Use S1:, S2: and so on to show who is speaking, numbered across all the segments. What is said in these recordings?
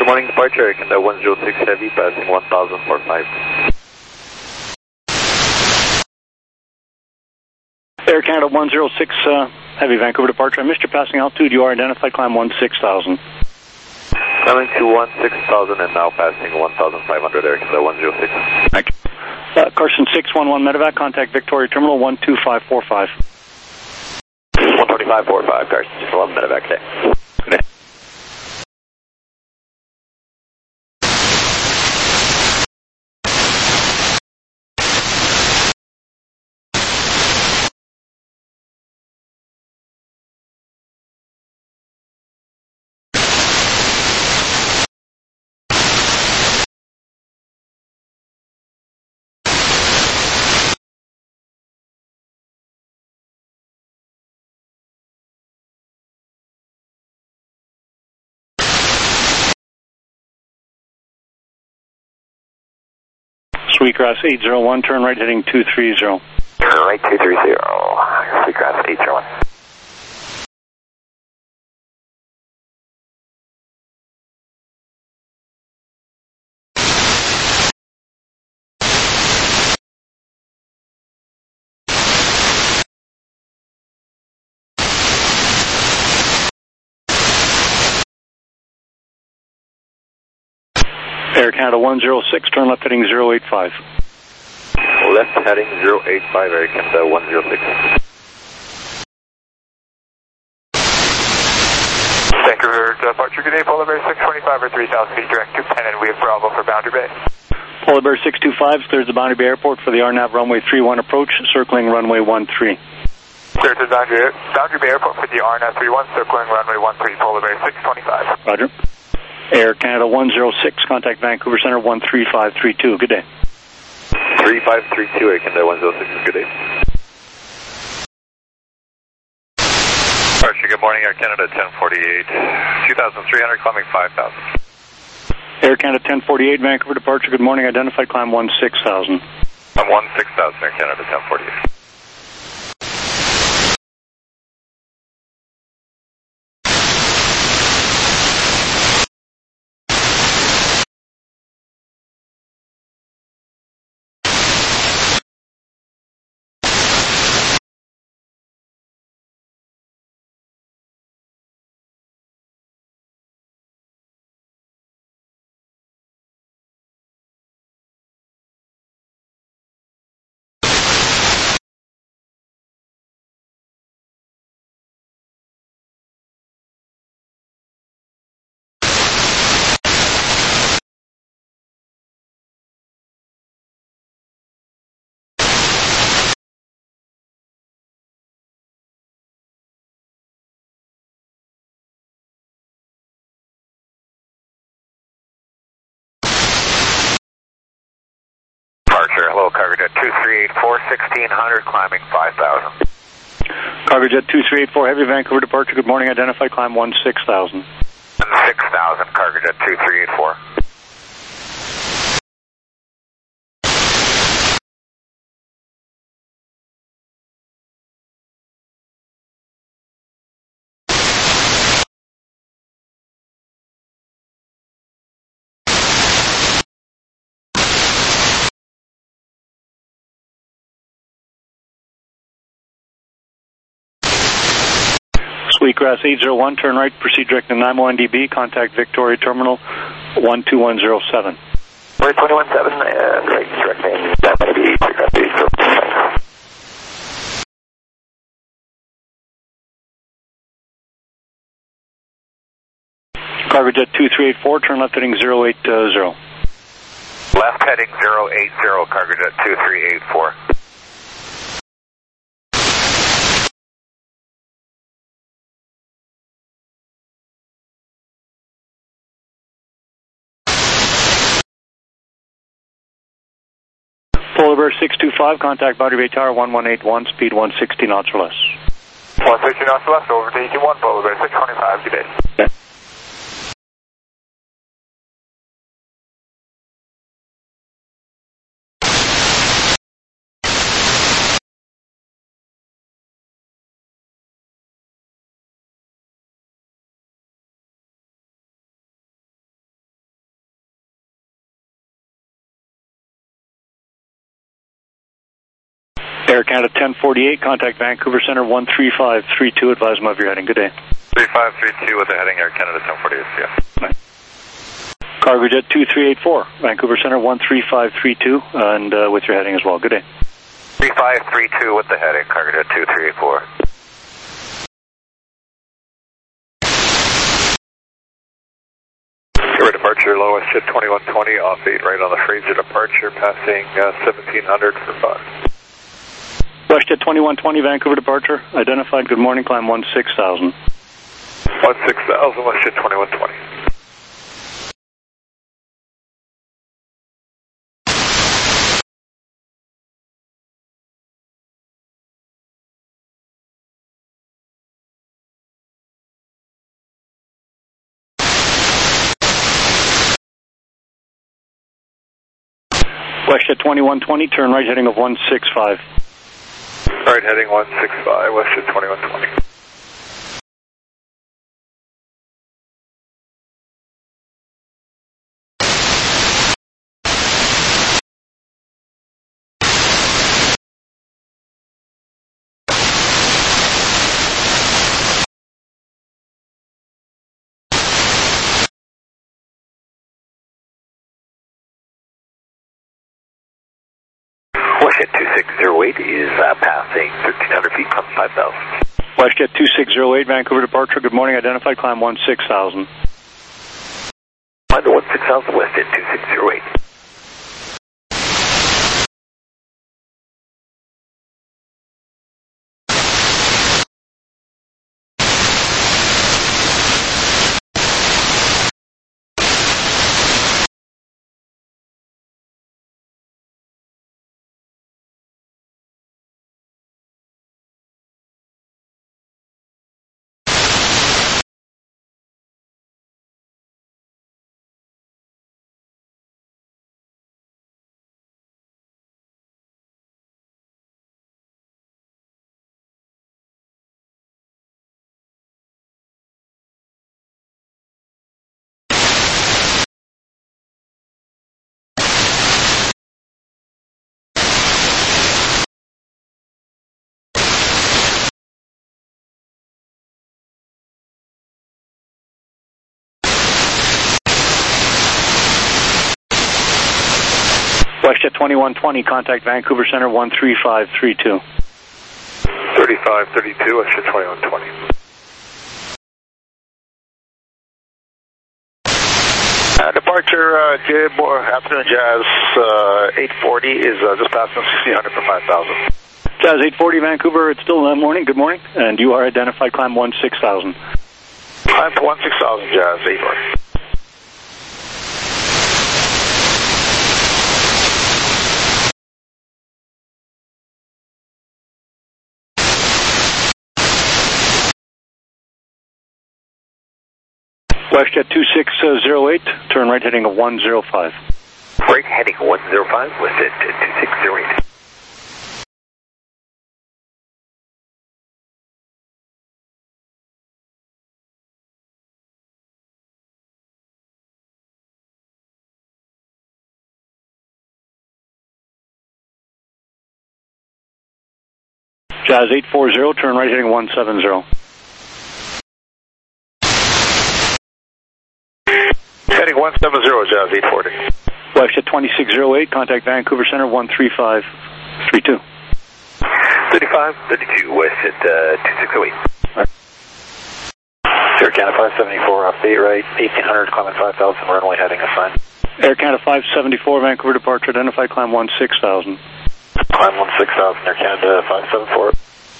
S1: Good morning, departure, Canada 106 Heavy, passing 1045.
S2: Air Canada 106 Heavy, Vancouver departure. I missed your passing altitude. You are identified, climb 16,000.
S1: Coming to 16,000 and now passing 1,500, Air Canada 106.
S2: Thank you. Carson 611 Medevac, contact Victoria Terminal 12545.
S1: 12545, Carson 611 Medevac, day.
S2: Good day. Sweetgrass 801, turn right heading 230.
S1: Turn right 230, Sweetgrass 801.
S2: Air Canada 106, turn left heading 085.
S1: Left heading 085, Air Canada 106.
S3: Vancouver departure, good day, Polar Bear 625 or 3,000 feet direct to Penn, and we have Bravo for Boundary Bay.
S2: Polar Bear 625 clears the Boundary Bay Airport for the RNAV runway 31 approach, circling runway 13.
S3: Clear to Boundary Bay Airport for the RNAV 31, circling runway 13, Polar Bear 625.
S2: Roger. Air Canada 106, contact Vancouver Center 13532. Good day.
S1: 3532, Air Canada 106, good day.
S3: Departure, good morning, Air Canada 1048, 2,300, climbing 5,000.
S2: Air Canada 1048, Vancouver departure, good morning, identified, climb 16,000.
S3: I'm 16,000, Air Canada 1048. Hello, Cargojet 2384, 1600, climbing 5,000.
S2: Cargojet 2384, Heavy, Vancouver departure, good morning, identified, climb 16,000.
S3: 6,000, Cargojet 2384.
S2: Sweetgrass 801, turn right, proceed direct to NIMO NDB, contact Victoria Terminal 12107.
S1: 217, and right, directing NIMO NDB, Sweetgrass 801.
S2: Cargojet 2384, turn left heading 080.
S3: Left heading 080, Cargojet 2384.
S2: Polar Bear 625, contact Boundary Bay Tower 1181, speed 160 knots or less.
S3: 160 knots left, over to ET1, Polar Bear 625, good day.
S2: Okay. Air Canada 1048, contact Vancouver Center 13532, advise them of your heading. Good day.
S1: 3532 with the heading Air Canada 1048, yeah.
S2: Right. Cargo Jet 2384, Vancouver Center 13532, and with your heading as well. Good day.
S1: 3532 with the heading Cargo Jet 2384. Departure, low WestJet 2120, off 8 right on the Fraser departure, passing 1700 for 5.
S2: WestJet 2120, Vancouver departure, identified, good morning, climb 16,000.
S1: 16,000, WestJet 2120.
S2: WestJet 2120, turn right heading of 165.
S1: Right heading 165, WestJet 2120. WestJet 2608 is passing 1,300 feet, climb 5,000.
S2: WestJet 2608, Vancouver departure, good morning, identified, climb 16,000.
S1: Find the 16,000, WestJet 2608.
S2: WestJet 2120, contact Vancouver Center 13532.
S1: 3532, WestJet 2120.
S4: Departure, good afternoon, Jazz 840 is just passing 1,600 for 5,000.
S2: Jazz 840, Vancouver, it's still morning, good morning, and you are identified, climb 16,000.
S4: Climb to 16,000, Jazz 840.
S2: WestJet 2608, turn right heading of 105.
S1: Right heading 105, WestJet 2608.
S2: Jazz 840, turn right heading 170.
S4: Heading 170, Jazz 840.
S2: WestJet 2608, contact Vancouver Center 13532.
S1: 3532, WestJet 2608.
S4: Air Canada 574 off 8 right, 1,800, climbing 5,000, runway heading assigned.
S2: Air Canada 574, Vancouver departure, identified, climb 16,000.
S4: Climb 16,000, Air Canada 574.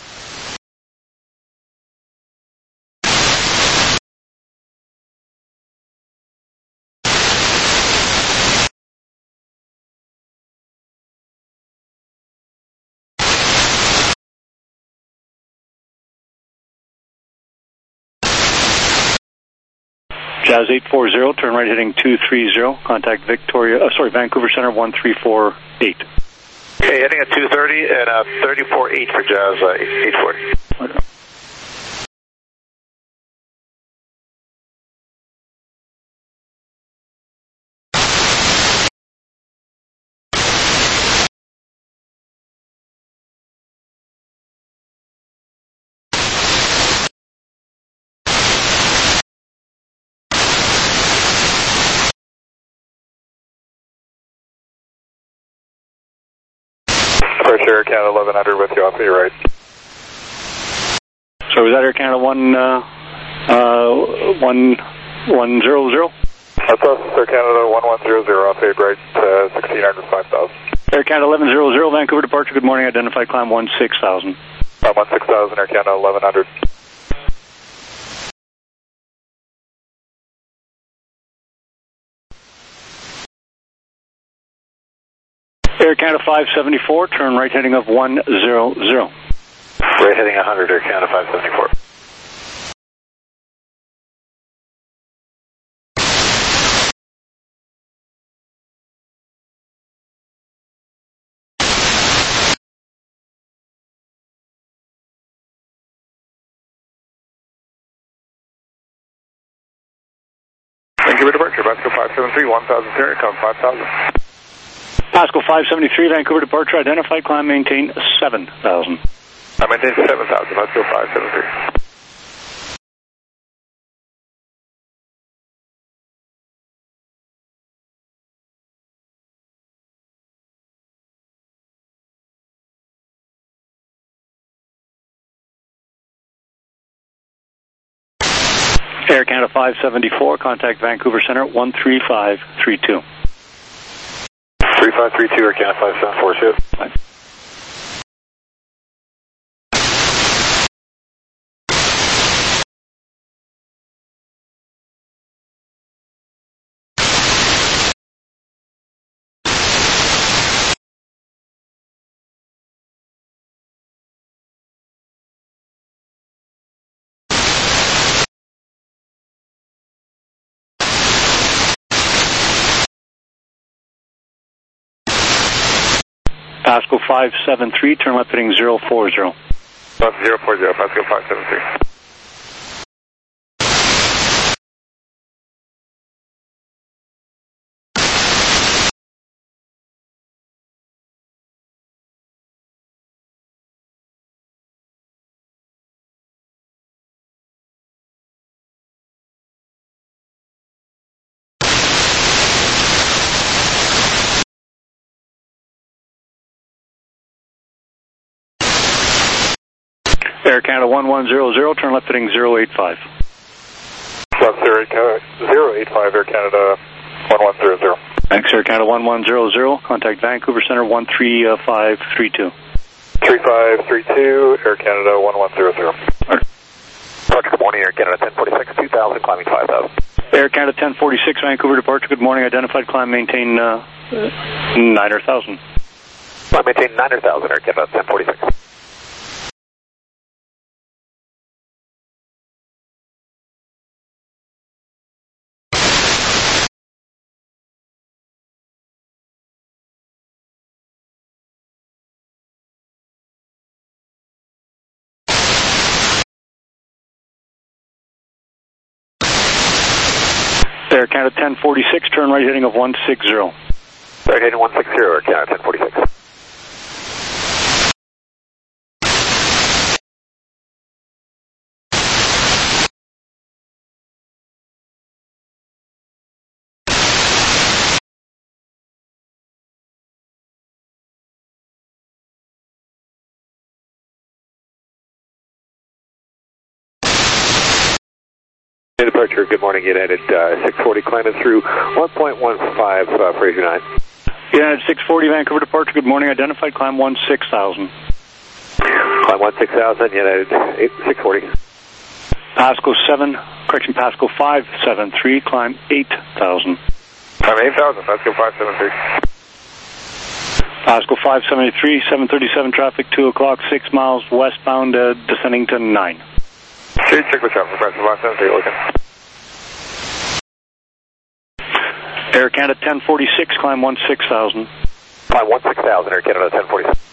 S2: Jazz 840, turn right heading 230, contact Vancouver Center 134.8.
S4: Okay, heading at 230 and 34.8 for Jazz 840.
S2: Okay.
S1: Air Canada 1100 with you off the right.
S2: So was that Air Canada 1100?
S1: That's us, Air Canada 1100 off the right, 1600, 5000.
S2: Air Canada 1100, Vancouver departure, good morning, identified climb 16,000.
S1: 16,000, Air Canada 1100.
S2: Air Canada 574, turn right heading of 100.
S4: Right heading 100, Air Canada 574.
S1: Vancouver departure, Pascal 573, 1000 Sierra, come 5000.
S2: Pascal 573, Vancouver departure, identified climb, maintain 7,000.
S1: I maintain 7,000, Pascal 573.
S2: Air Canada 574, contact Vancouver Center 13532.
S4: 3532, Air Canada 574, shoot.
S2: Pascal 573, turn left heading 040.
S1: That's 040, Pascal 573.
S2: Air Canada 1100, turn left heading 085.
S1: That's 085, Air Canada 1100.
S2: Thanks, Air Canada 1100, contact Vancouver Center 13532.
S1: 3532, Air Canada 1100.
S4: Roger, good morning, Air Canada 1046, 2000, climbing 5000.
S2: Air Canada 1046, Vancouver departure, good morning, identified climb, maintain 9,000.
S4: I maintain 9,000, Air Canada 1046.
S2: Air Canada 1046, turn right heading of 160.
S4: Right heading 160, Air Canada 1046. Departure, good morning, United 640, climbing through 1.15, Fraser 9.
S2: United 640, Vancouver departure, good morning, identified climb 16,000.
S4: Climb 16,000, United 640.
S2: Pascal 573, climb 8,000.
S1: I'm 8,000, Pascal 573.
S2: Pascal 573, 737 traffic, 2 o'clock, 6 miles westbound, descending to 9.
S1: Street check with traffic, Pascal 573, looking.
S2: Air Canada 1046, climb 16,000.
S4: Climb 16,000, Air Canada 1046.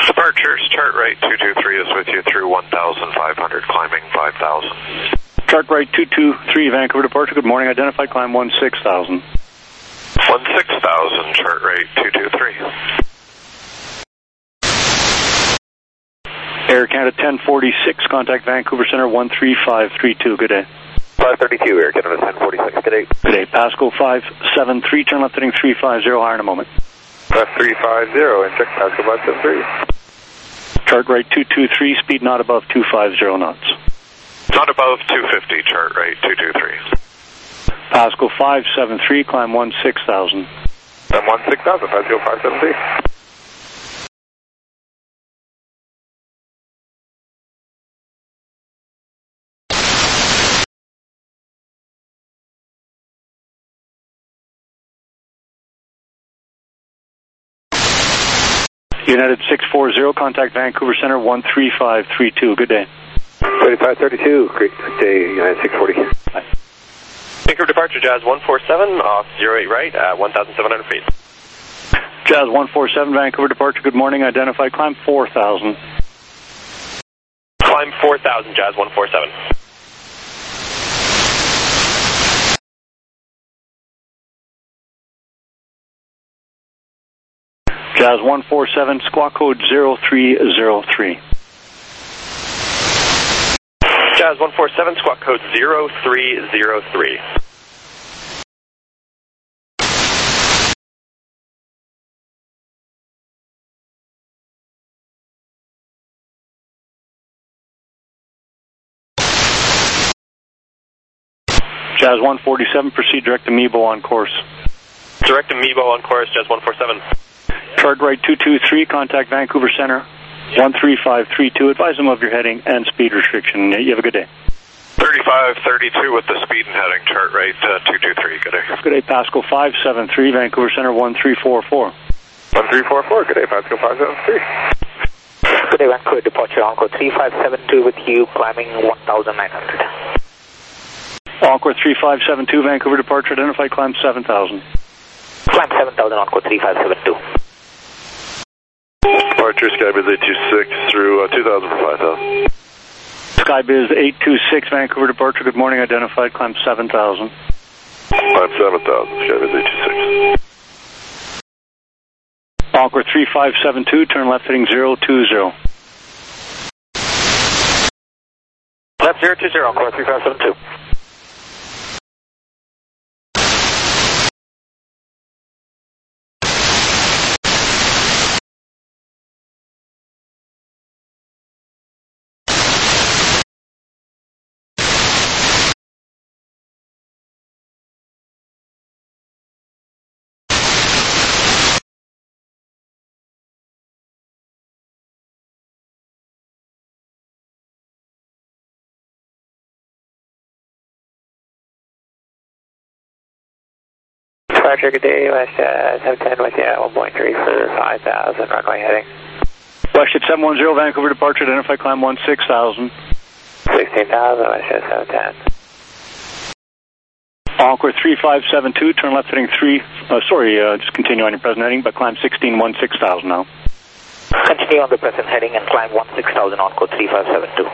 S3: Departures, chart right 223 is with you through 1,500, climbing 5,000.
S2: Chart right 223, Vancouver departure. Good morning. Identified climb 16,000.
S3: 16,000, chart right 223.
S2: Air Canada 1046, contact Vancouver Center 13532. Good day.
S1: 532, Air Canada 1046. Good day.
S2: Good day. Pascal 573, turn left heading 350, higher in a moment.
S1: 350, and check Pascal 573.
S2: Chart right 223, speed not above 250 knots.
S3: Not above 250, chart right 223.
S2: Pascal 573, climb 16,000.
S1: I'm 16,000, Pascal 573.
S2: United 640, contact Vancouver Center 13532. Good day.
S1: 3532, great day, United 640.
S2: Bye.
S5: Vancouver departure, Jazz 147, off 08 right at 1,700 feet.
S2: Jazz 147, Vancouver departure. Good morning. Identified climb 4,000.
S5: Climb 4,000, Jazz 147.
S2: Jazz 147, squawk code 0303.
S5: Jazz 147, squawk code 0303.
S2: Jazz 147, proceed direct to Mebo on course.
S5: Direct to Mebo on course, Jazz 147.
S2: Chart right 223, contact Vancouver Center 13532. Advise them of your heading and speed restriction. You have a good day.
S3: 3532 with the speed and heading, chart right 223. Good day.
S2: Good day, Pascal 573, Vancouver Center 1344.
S1: 1344, good day, Pascal 573.
S6: Good day, Vancouver departure, Encore 3572 with you, climbing 1,900.
S2: Encore 3572, Vancouver departure, identified climb 7,000.
S6: Climb 7,000, Encore 3572.
S4: Departure Skybiz 826 through 2,000 for 5,000.
S2: Skybiz 826, Vancouver departure. Good morning. Identified climb 7,000.
S4: Climb 7,000, Skybiz 826.
S2: Encore 3572, turn left heading 020.
S6: Left 020, Encore 3572. Departure, good day, West 710 with you, 1.3 for 5,000, runway heading.
S2: West 710, Vancouver departure, identified climb 16,000.
S6: 16,000, West 710.
S2: Encore 3572, turn left heading just continue on your present heading, but climb 16,000 now.
S6: Continue on the present heading and climb 16,000, Encore 3572.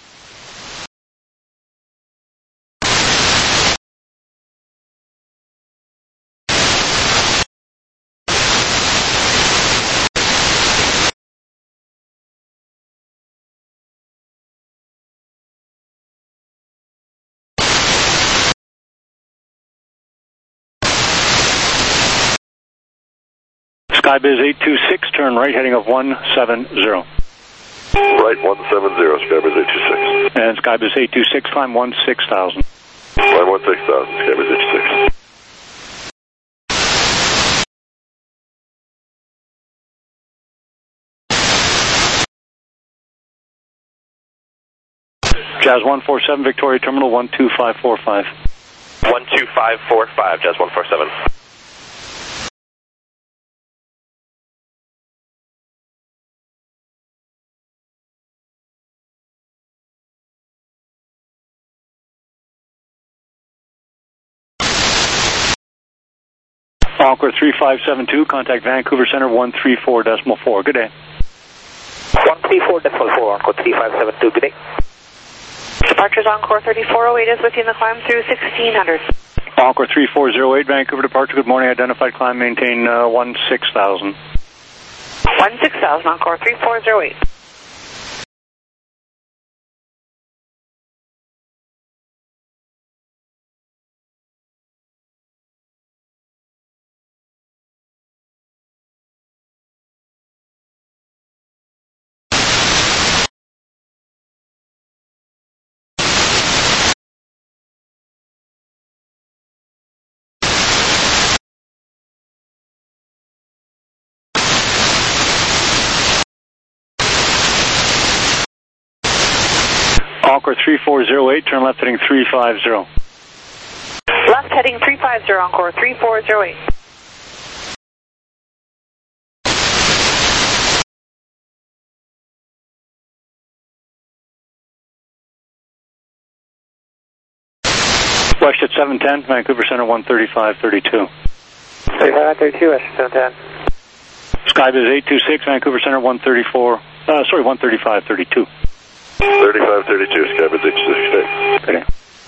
S2: Skybiz 826, turn right heading of 170.
S4: Right 170, Skybiz 826.
S2: And Skybiz 826, climb 16,000.
S4: Climb 16,000, Skybiz 826.
S2: Jazz 147, Victoria Terminal 12545.
S5: 12545, Jazz 147.
S2: Encore 3572, contact Vancouver Center 134.4. Good day.
S6: 34.4, Encore 3572, good day.
S7: Departures Encore 3408 is within the climb through 1600.
S2: Encore 3408, Vancouver departure, good morning, identified climb, maintain 16,000.
S7: 16,000, Encore 3408.
S2: Encore 3408, turn left heading 350.
S7: Left heading 350, Encore 3408.
S2: West at 710, Vancouver Center 13532.
S6: 3532, West 710.
S2: Skybiz 826, Vancouver Center 13532.
S4: 3532, Skybiz 826.
S2: Okay.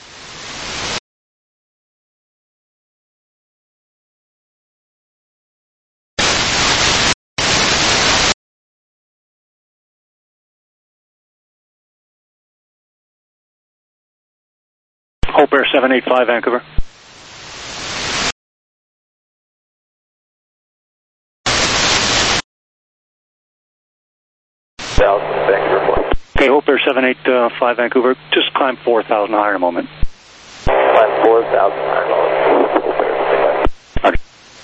S2: Hope Air 785, Vancouver. Okay, Hope Air 785, Vancouver. Just climb 4,000 higher a moment.
S6: Climb 4,000 higher moment.
S2: Okay.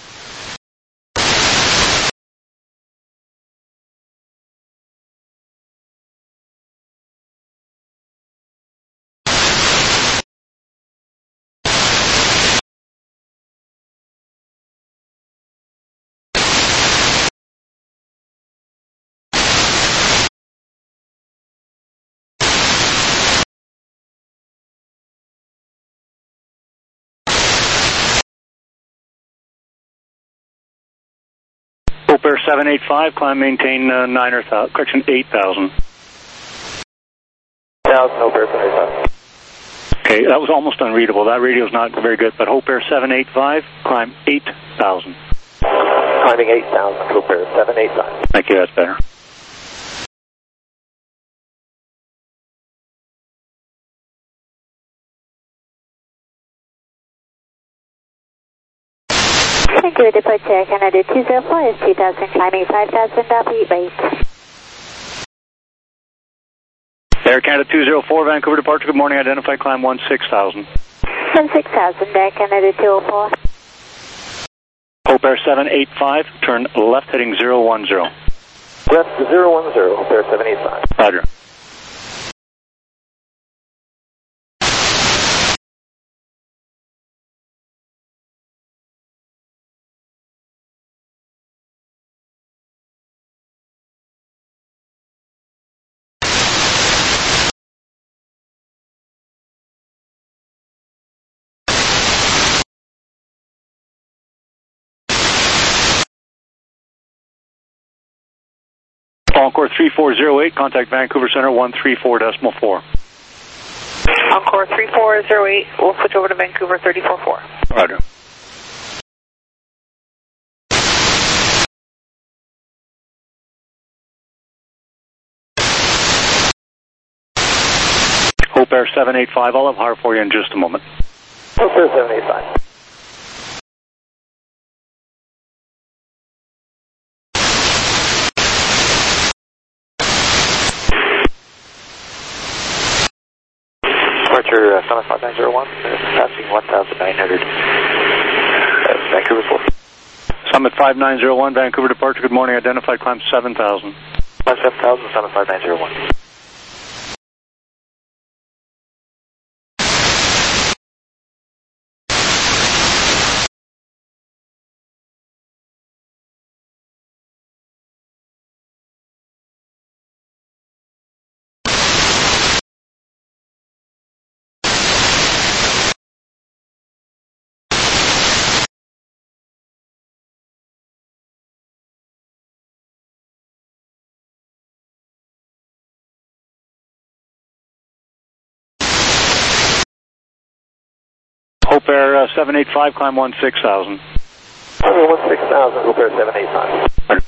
S2: Hope Air 785, climb, maintain 8,000.
S6: 1,000, Hope Air 785.
S2: Okay, that was almost unreadable. That radio's not very good, but Hope Air 785, climb 8,000.
S6: Climbing 8,000, Hope Air 785.
S2: Thank you, that's better.
S8: Vancouver departure, Canada 204 is 2,000, climbing 5,000, heat rate.
S2: Air Canada 204, Vancouver departure, good morning, identified climb 16,000.
S8: 16,000, Air Canada 204.
S2: Hope Air 785, turn left heading 010.
S6: Left 010, Hope Air 785.
S2: Roger. Encore 3408, contact Vancouver Center 134.4.
S7: Encore 3408, we'll switch over to Vancouver 344.
S2: Roger. Hope Air 785, I'll have higher for you in just a moment.
S6: Hope Air 785. Departure Summit 5901, passing 1,900. Vancouver 4.
S2: Summit 5901, Vancouver departure, good morning, identified climb 7,000.
S6: 7,000, Summit 5901.
S2: Hope Air 785, climb 16,000.
S6: 16,000, Hope Air 785.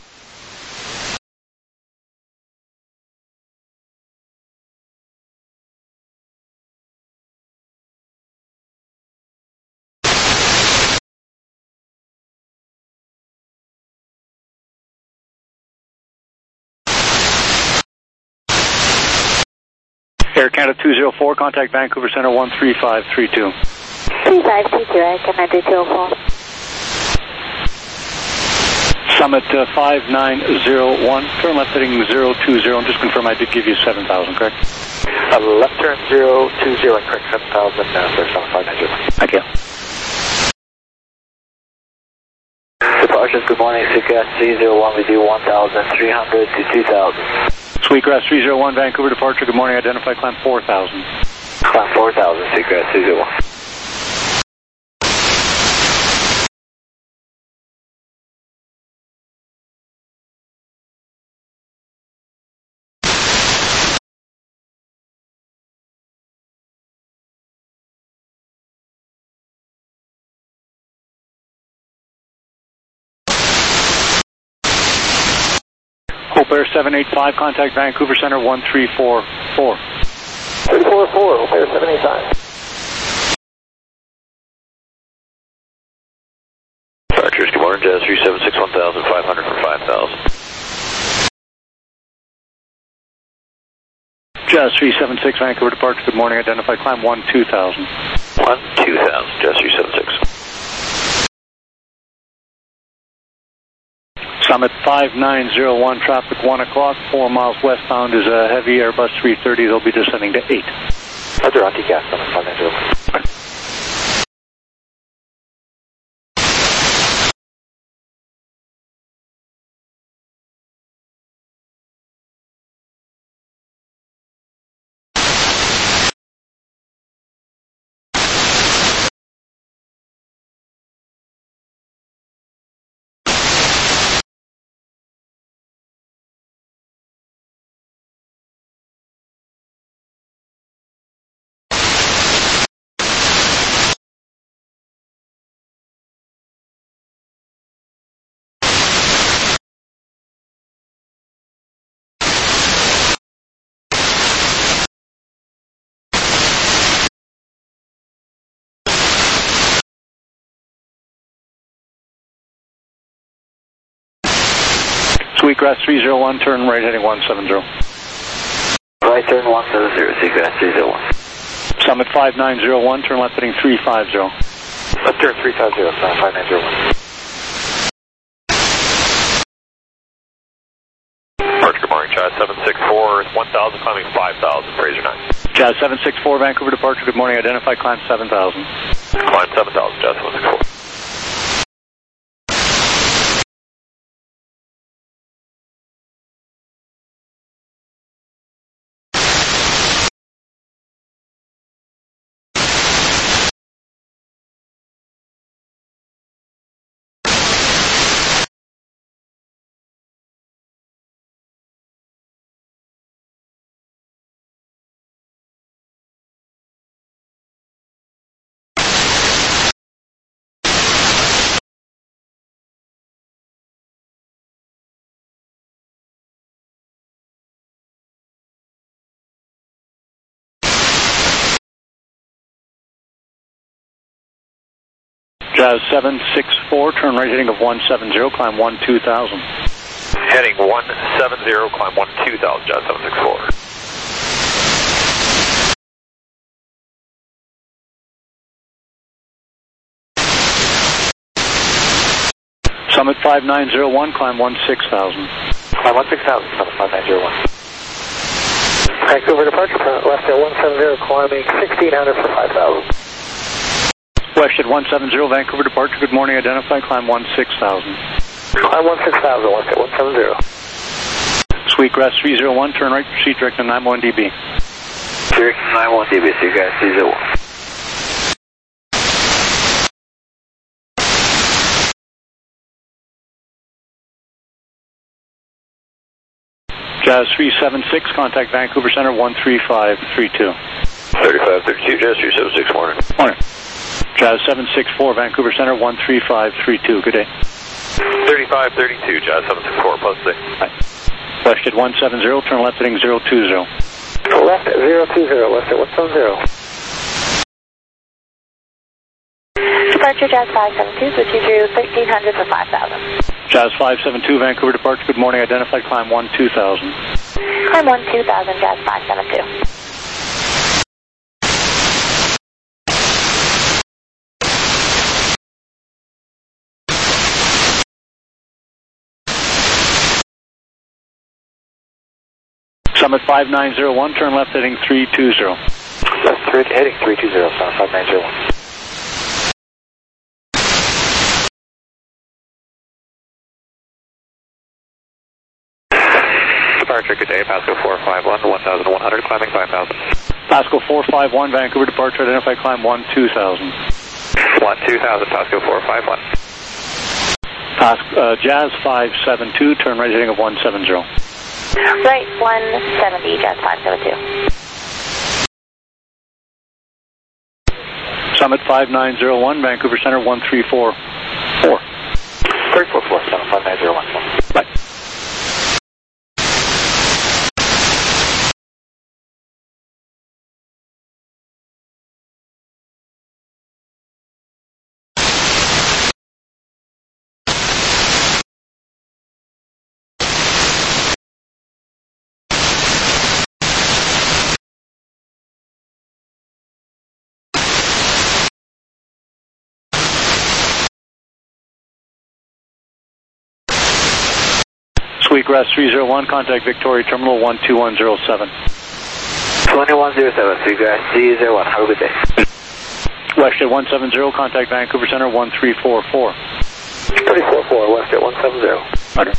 S2: Air Canada 204, contact Vancouver Center 13532.
S8: 3532, Air Canada 204.
S2: Summit 5901, turn left heading 020, and just confirm I did give you 7,000, correct?
S6: Left turn 020, correct 7,000, sir, 7590.
S2: Thank you.
S6: Departures, good morning, Sweetgrass 301, we do 1,300 to 2,000.
S2: Sweetgrass 301, Vancouver departure, good morning, identify climb 4,000.
S6: Climb 4,000, Sweetgrass 301.
S2: Hope Air 785, contact Vancouver Center 1344.
S6: 344, Hope Air 785.
S5: Departures, good morning, Jazz 376, 1,500 for 5,000.
S2: Jazz 376, Vancouver departure, good morning, identify climb 12,000.
S5: 12,000, Jazz 376.
S2: Summit 5901, traffic 1 o'clock, 4 miles westbound is a heavy Airbus 330, they'll be descending to 8.
S6: Roger, anti-gas, Summit 5901.
S2: Sweetgrass 301, turn right heading 170.
S6: Right turn 170, Sweetgrass 301.
S2: Summit 5901, turn left heading 350.
S6: Left turn 350, 5901.
S5: Departure, good morning, Jazz 764, 1,000 climbing 5,000, Fraser 9.
S2: Jazz 764, Vancouver departure, good morning, identify climb 7,000.
S5: Climb 7,000, Jazz 764.
S2: Jazz 764, turn right heading of 170, climb 12,000.
S5: Heading 170, climb 12,000, Jazz 764.
S2: Summit 5901, climb 16,000.
S6: Climb 16,000, Summit 5901. Vancouver departure, left at 170, climbing 1,600 for 5,000.
S2: West at 170, Vancouver departure, good morning, identify climb 16,000.
S6: Climb 16,000, left at 170.
S2: Sweetgrass 301, turn right, proceed direct to 91 dB.
S6: Direct 91 dB, Sweetgrass 301.
S2: Jazz 376, contact Vancouver Center 13532.
S5: 3532, Jazz 376, morning.
S2: Morning. Jazz 764, Vancouver Center, 13532. Good day.
S5: 3532, Jazz 764, posted.
S2: West at 170, turn left heading 020.
S6: Left at 020, left at 170.
S8: Departure Jazz 572, switching through 1300 for 5,000.
S2: Jazz 572, Vancouver departure, good morning, identified climb 12000.
S8: Climb 12000, Jazz 572.
S2: Summit 5901, turn left heading 320.
S6: Left heading 320, Summit 5901.
S1: Departure, good day, Pasco 451, 1100, climbing 5000.
S2: Pasco 451, Vancouver departure, identified climb 12000.
S1: 12000, Pasco 451.
S2: Jazz 572, turn right heading of 170.
S8: Right 170, Jazz 572.
S2: Summit 5901, Vancouver Center, 1344.
S6: 344, Summit 5901.
S2: Bye. Sweetgrass 301, contact Victoria Terminal 12107.
S6: 2107, Sweetgrass 301, have a good day.
S2: West at 170, contact Vancouver Center 1344.
S6: 344, West at 170.
S2: Roger.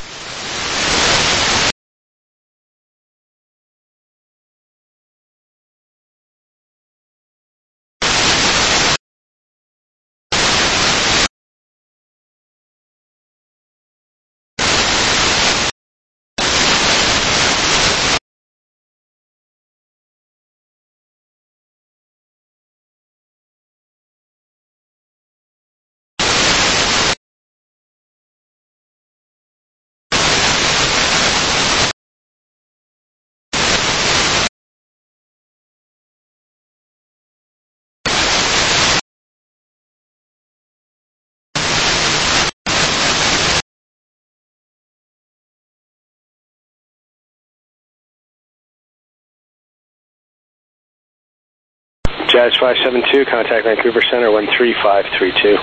S5: Jazz 572, contact Vancouver Center 13532.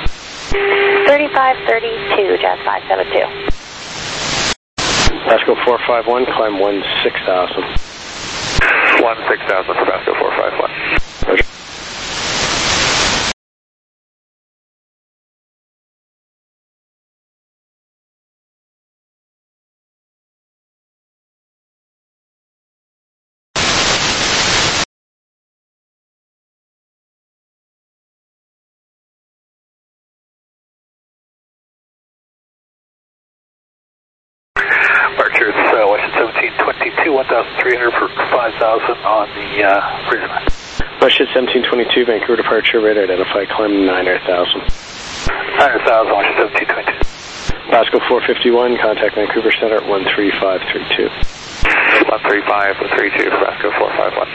S8: 3532, Jazz 572.
S5: Pasco 451, climb 16,000.
S1: 16,000 for Pasco 451.
S5: Roger.
S1: Departure, it's Washington 1722, 1,300 for 5,000 on the Prism.
S5: Washington 1722, Vancouver departure, radar identified, climb 9,000.
S1: 9,000, Washington 1722.
S5: Pasco 451, contact Vancouver Center 13532.
S1: 13532 for Pasco 451.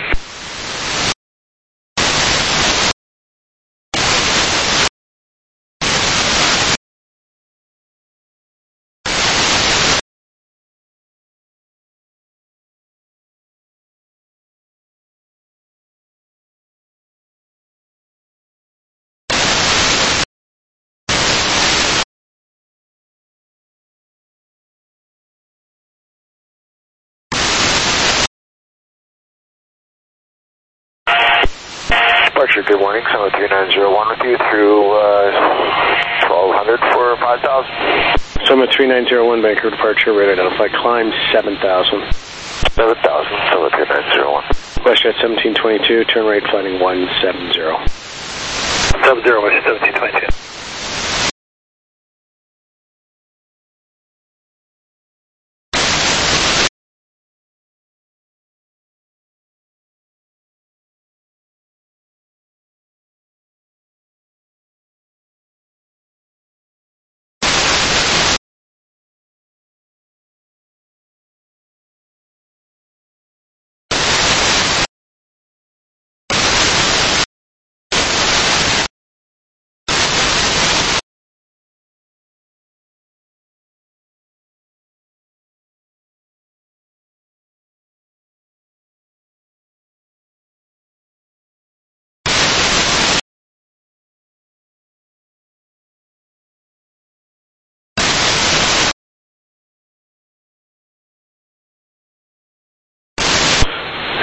S6: Departure, good morning, Summit 3901 with you through 1200 for 5,000.
S5: Summit 3901, Vancouver departure, radar identified, climb 7,000.
S6: 7,000, Summit 3901.
S5: Westjet 1722, turn right flighting 170.
S1: 70, Washington 1722.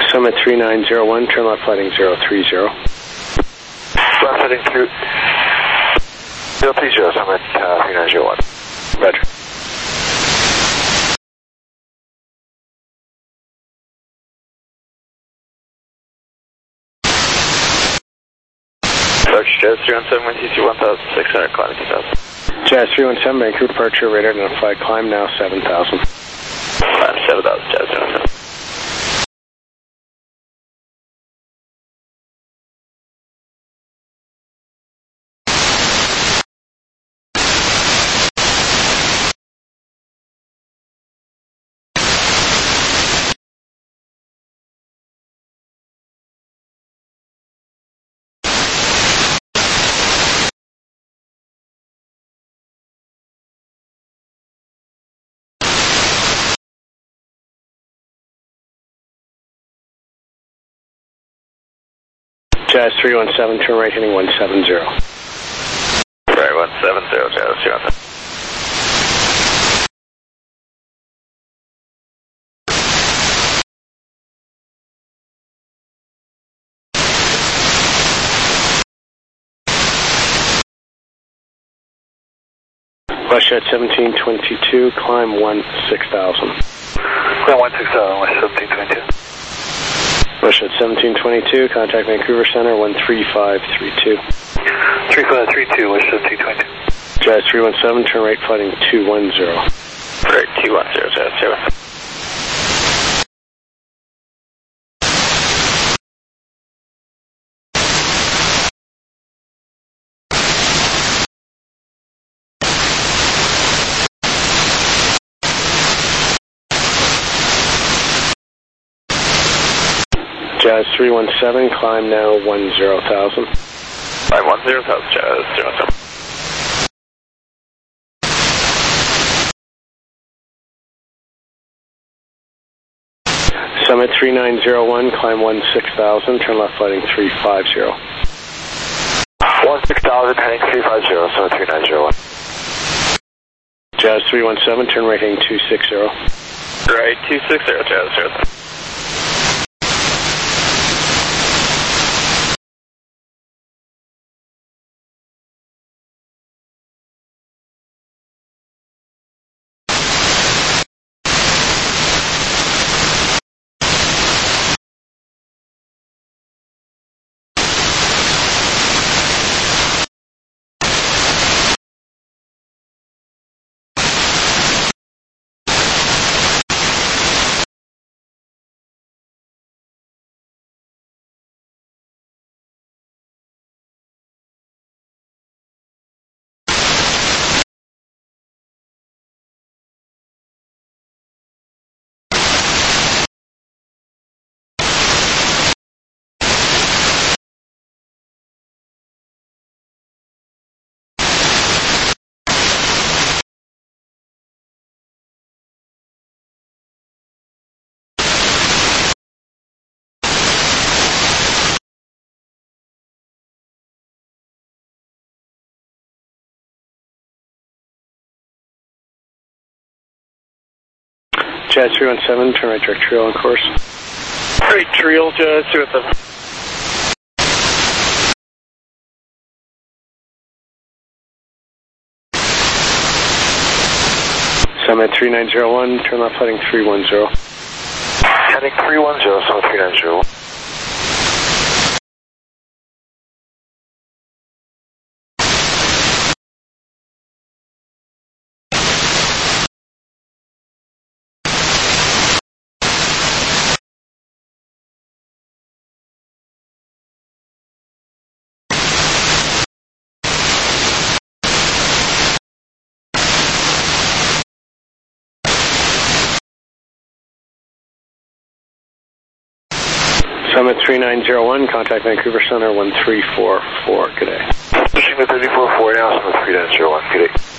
S9: Summit 3901, turn left heading 030.
S3: Left heading 030, Summit 3901.
S9: Roger.
S3: Dr. Jazz 317, wind TC 1600, climbing 2000.
S9: Jazz 317, Vancouver departure, radar identified, climb now 7,000.
S3: Climb 7,000, Jazz 317.
S9: Jazz 317, turn right heading 170.
S3: Right, 170, Jazz 317.
S9: WestJet 1722, climb 6000.
S1: Climb 16000, West 1722.
S9: WestJet 1722, contact Vancouver Center 13532.
S1: 3532, West 1722.
S9: Jazz 317, turn right flighting 210.
S3: Right, 210, Jazz 210.
S9: Jazz 317, climb now 10,000.
S3: Climb 10,000, Jazz 317.
S9: Summit 3901, climb 16,000, turn left flighting 350.
S3: 16,000, heading 350, Summit 3901.
S9: Jazz 317, turn right heading 260.
S3: Right, 260, Jazz 317.
S9: Jazz 317, turn right direct trail on course.
S3: Right, trail, Jazz 217.
S9: Summit 3901, turn left heading 310.
S3: Heading 310, Summit 3901.
S9: Summit 3901, contact Vancouver Center 1344. Good day.
S3: Pushing the 344 now, Summit 3901. Good day.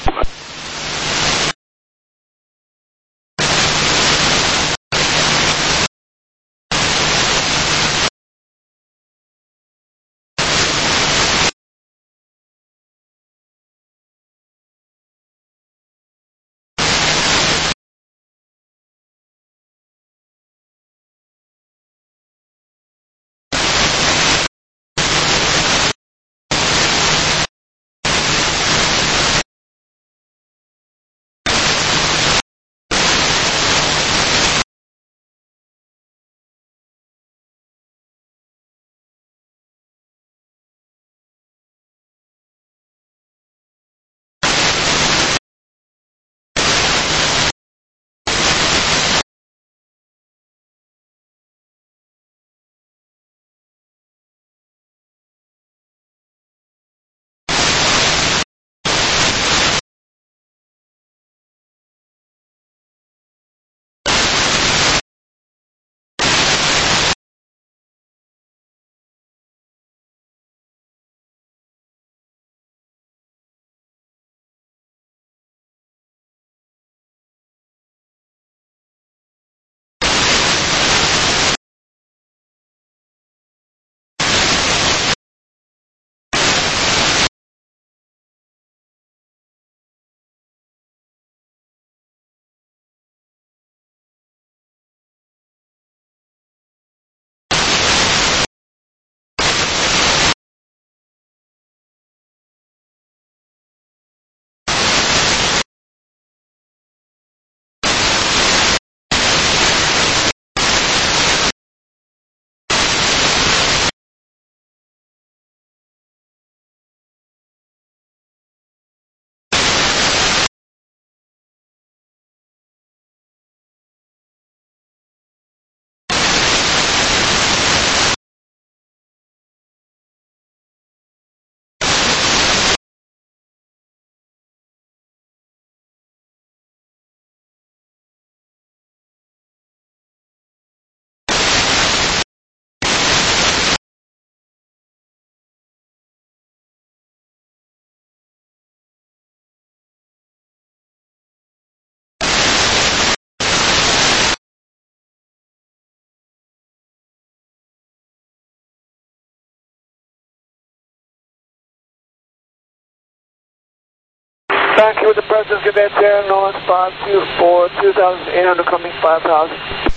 S10: Vancouver departure, Cadet Air North 524, 2,800 coming 5,000.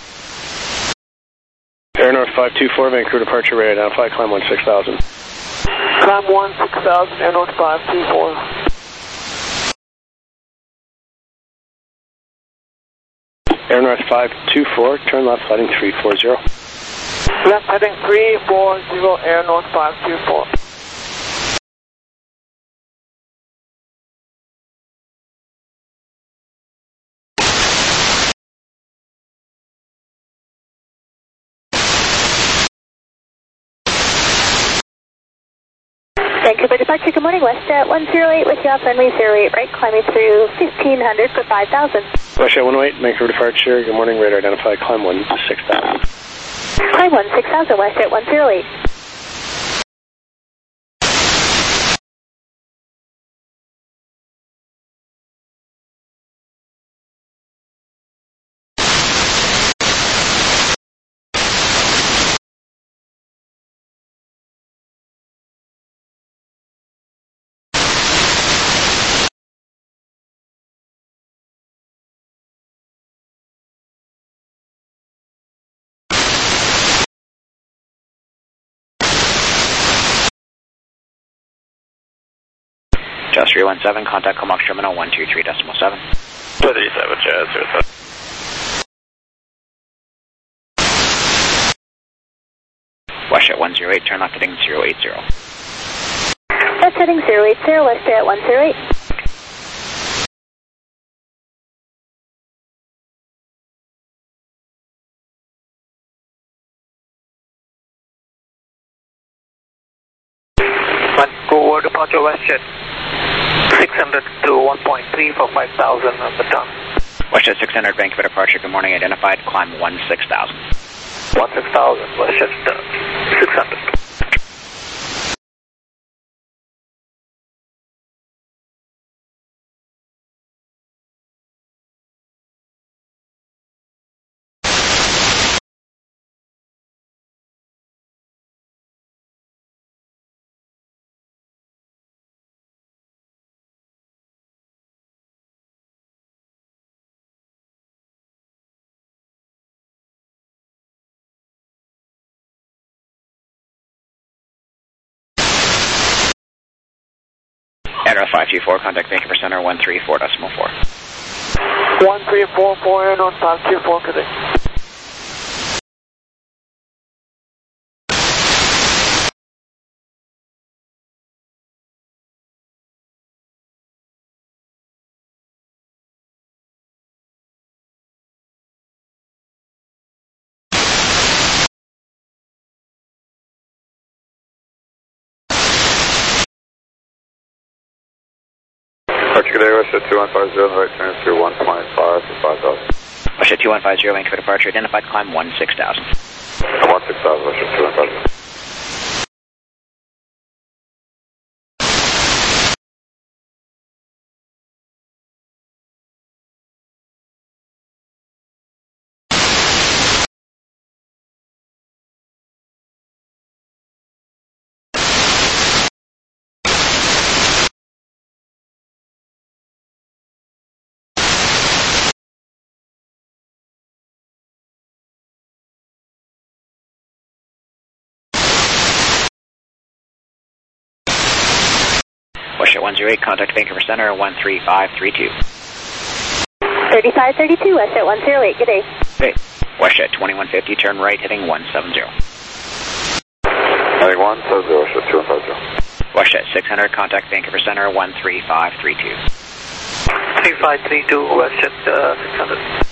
S9: Air North 524, Vancouver departure rate identified, climb 16,000.
S10: Climb 16,000, Air North 524.
S9: Air North 524, turn left heading 340.
S10: Left heading 340, Air North 524.
S8: Vancouver departure, good morning, WestJet 108 with you off runway 08 right, climbing through 1500 for 5,000.
S9: WestJet 108, Vancouver departure, good morning, radar identified, climb 16,000.
S8: Climb 16,000, WestJet 108.
S11: Jazz 317, contact Comox Terminal 123.7.
S5: 237, Jazz 07.
S11: WestJet 108, turn left heading 080.
S8: Left heading 080, WestJet 108.
S6: Vancouver departure WestJet 600 to 1.3 for 5,000 on the turn.
S11: WestJet 600, Vancouver departure, good morning, identified, climb 16,000.
S6: 16,000, WestJet 600.
S11: Air North 524, contact Vancouver Center 134.4.
S10: 1344, Air North 524, Cadet.
S1: Departure Cadet, WestJet 2150, right turn through 1.5 for 5,000.
S11: WestJet 2150, Vancouver departure, identified, climb 16,000.
S1: 16,000, WestJet 2150.
S11: WestJet 108, contact Vancouver Center 13532.
S8: 3532, WestJet 108, good day.
S11: Hey, WestJet 2150, turn right heading 170.
S1: Heading 170, WestJet 2150.
S11: WestJet 600, contact Vancouver Center 13532.
S6: 3532, WestJet 600.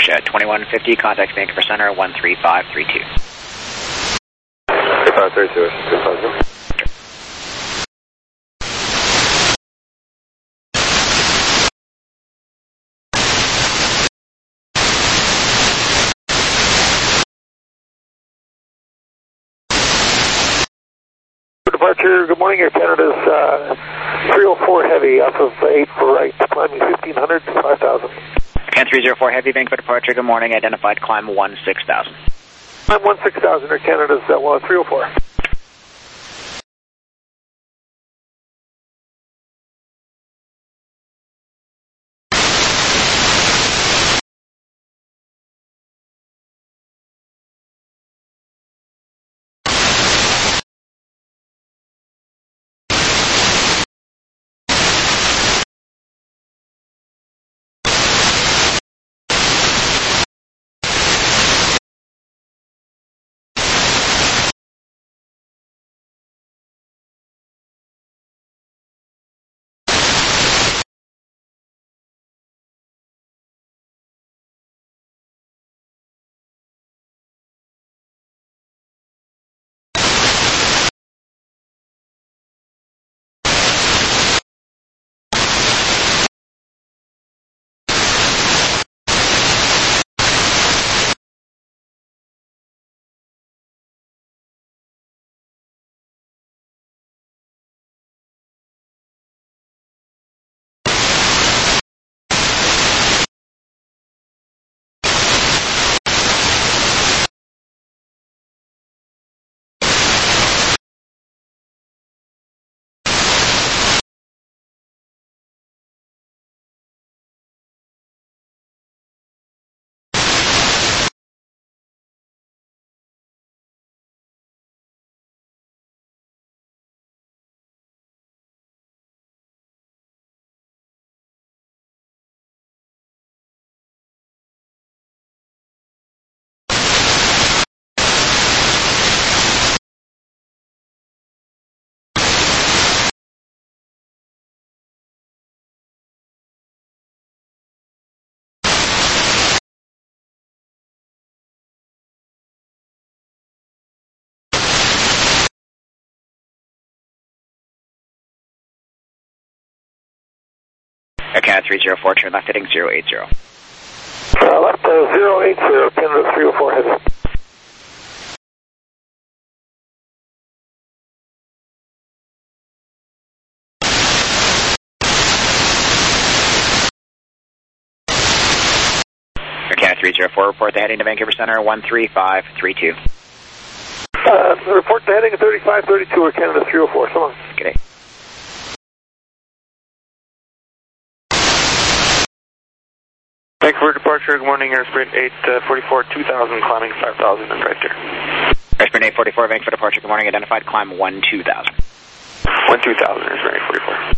S11: Porsche 2150, contact Vancouver Center 13532.
S1: 3532, 250. Departure, good morning, Air Canada's 304 Heavy off of 8 for right, climbing 1500 to 5000.
S11: Can 304 Heavy, Vancouver departure, good morning, identified climb 16,000.
S1: Climb 16,000, Air Canada's 304.
S11: Air Canada 304, turn left heading 080.
S1: Left 080, Canada 304 Heavy.
S11: Air Canada 304, report the heading to Vancouver Center 13532.
S1: Report the heading at 3532, Air Canada 304, so long.
S11: Good day.
S3: Vancouver departure, good morning, airsprint 844, 2000, climbing 5000 and right there.
S11: Airsprint 844, Vancouver departure, good morning, identified climb 12,000.
S3: 12,000, airsprint 844.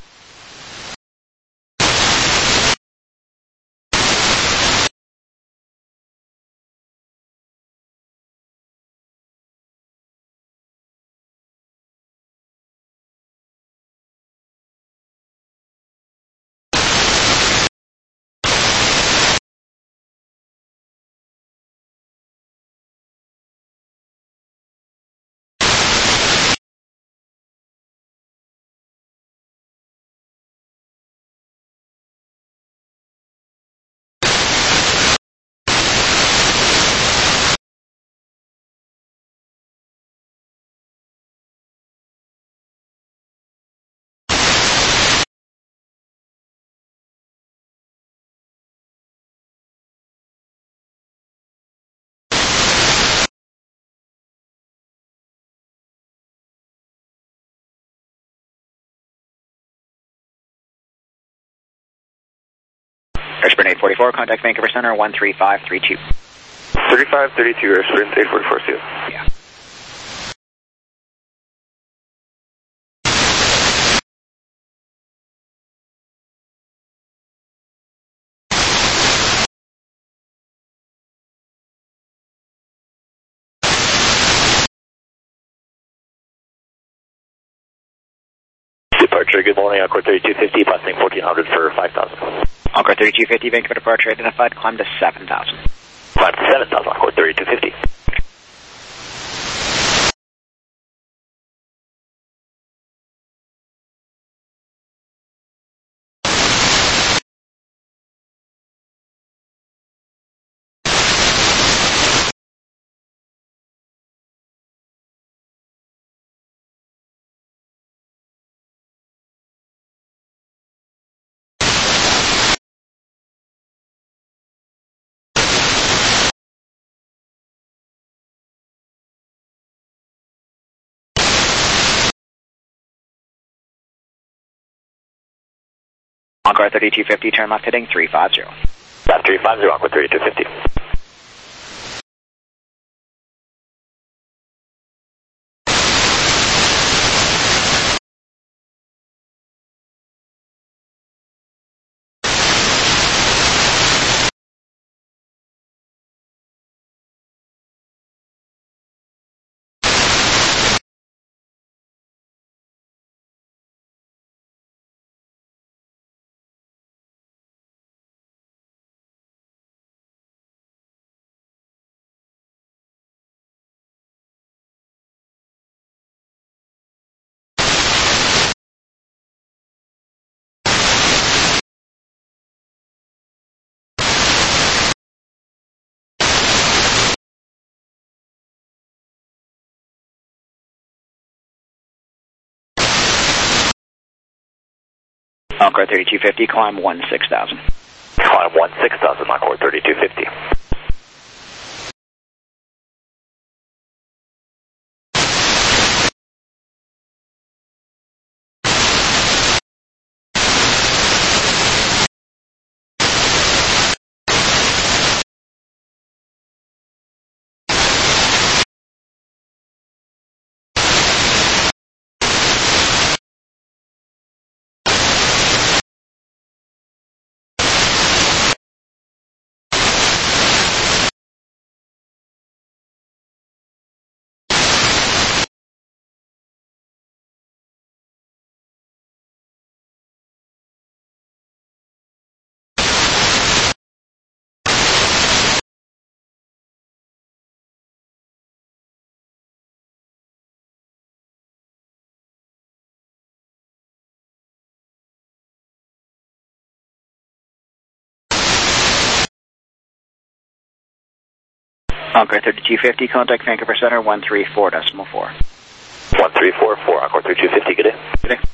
S11: Airsprint 844, contact Vancouver Center 13532.
S3: 3532, airsprint 844, see you.
S11: Yeah.
S12: Departure, good morning, Encore 3250, passing 1400 for 5000.
S11: Encore 3250, Vancouver departure identified, climb to 7,000.
S6: Climb to 7,000, Encore 3250.
S11: Encore 3250, turn left heading 350.
S6: Left 350, Encore 3250.
S11: Encore 3250, climb 16,000.
S6: Climb 16,000, Encore 3250.
S11: Encore 3250, contact Vancouver Center 134.4.
S6: 1344, Encore 3250, good day.
S11: Good day.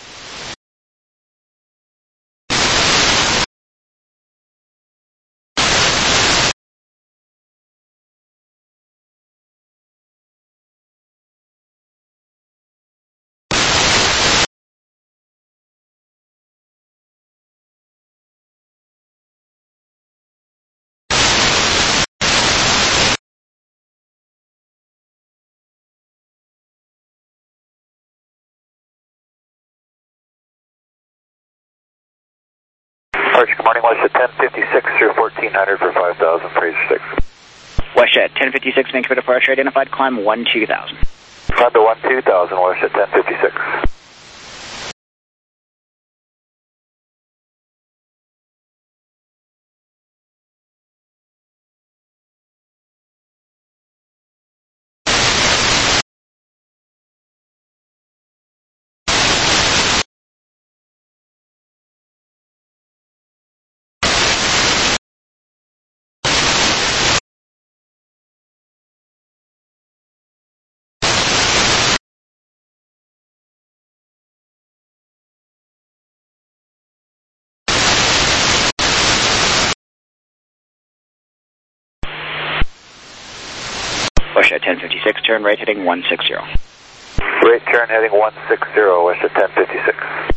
S1: Departure, good morning, WestJet 1056 through 1400 for 5,000, Fraser 6.
S11: WestJet 1056, Vancouver departure identified, climb 12,000.
S1: Climb to 12,000, WestJet 1056.
S11: WestJet 1056, turn right heading 160.
S1: Right turn heading 160, WestJet 1056.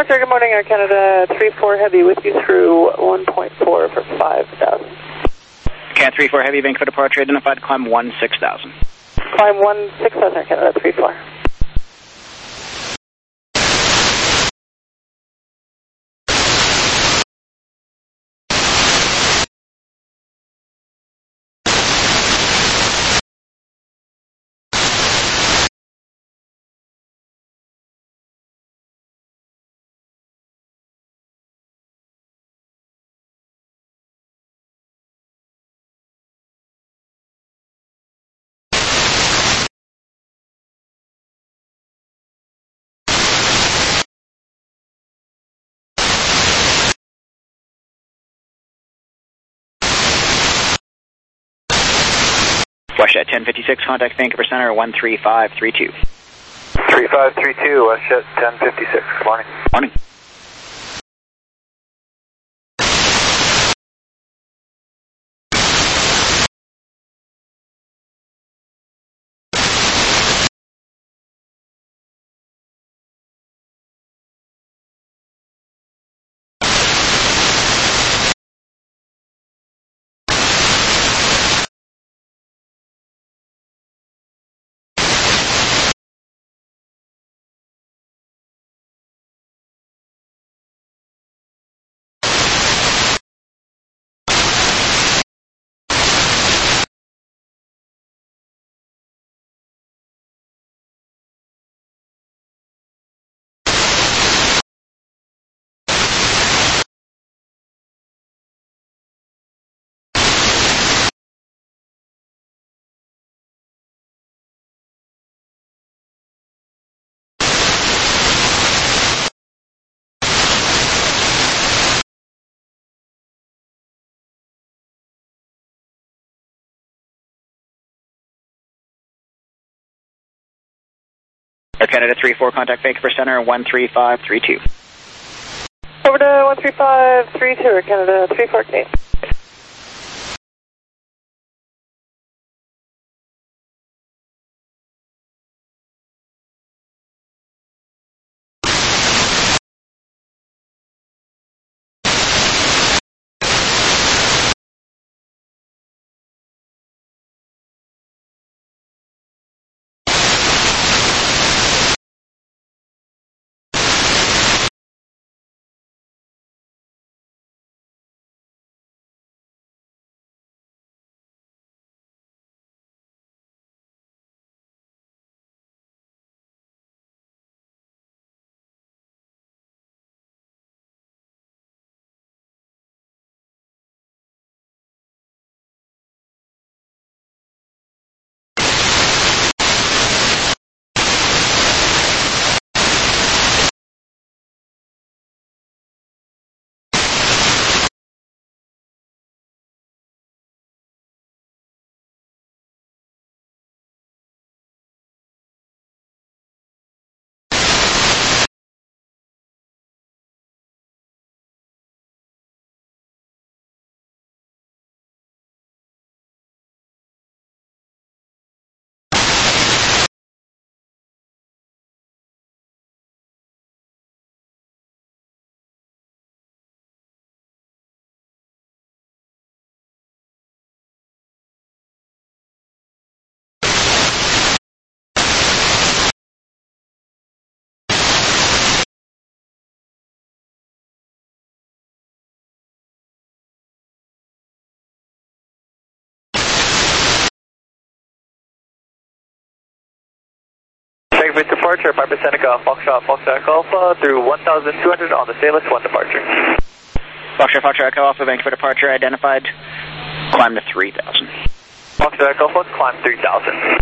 S7: Departure, good morning, Air Canada 34 Heavy with you through 1.4 for 5,000.
S11: Cat 34 Heavy, Vancouver departure identified, climb 16,000.
S7: Climb 16,000, Air Canada 34.
S11: WestJet 1056, contact Vancouver Center 13532.
S3: 3532, WestJet 1056, good morning.
S11: Morning. Air Canada 34, contact Vancouver Center 13532.
S7: Over to 13532, Air Canada 348.
S3: With departure, 5% Seneca, Foxtrot Alpha through 1,200 on the Salus 1 departure.
S11: Foxtrot Echo Alpha, Vancouver departure identified, climb to 3,000.
S3: Foxtrot Alpha, climb 3,000.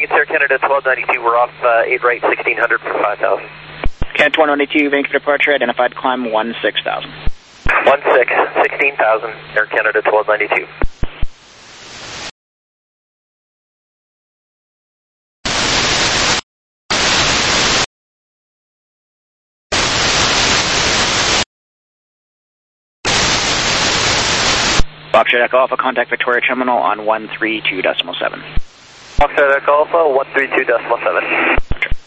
S5: morning, it's Air Canada 1292. We're off 8 right, 1600 for 5,000.
S11: Canada 192, Vancouver departure, identified climb 16,000.
S5: 16,000, Air Canada 1292.
S11: Foxtrot Echo Alpha, contact Victoria Terminal on 132.7.
S5: Foxtrot Echo Alpha, 132.7.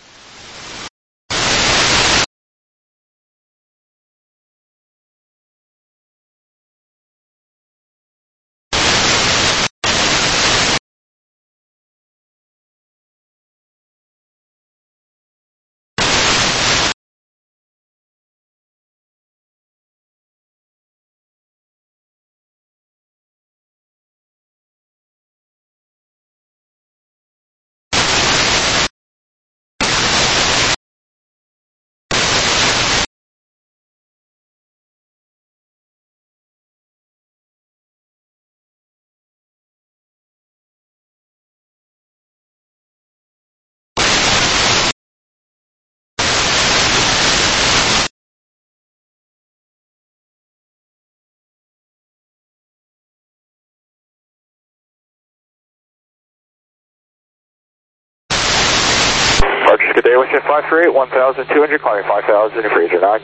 S3: Departures, good day, Westjet 538, 1,200, climbing 5,000 in freezer 9.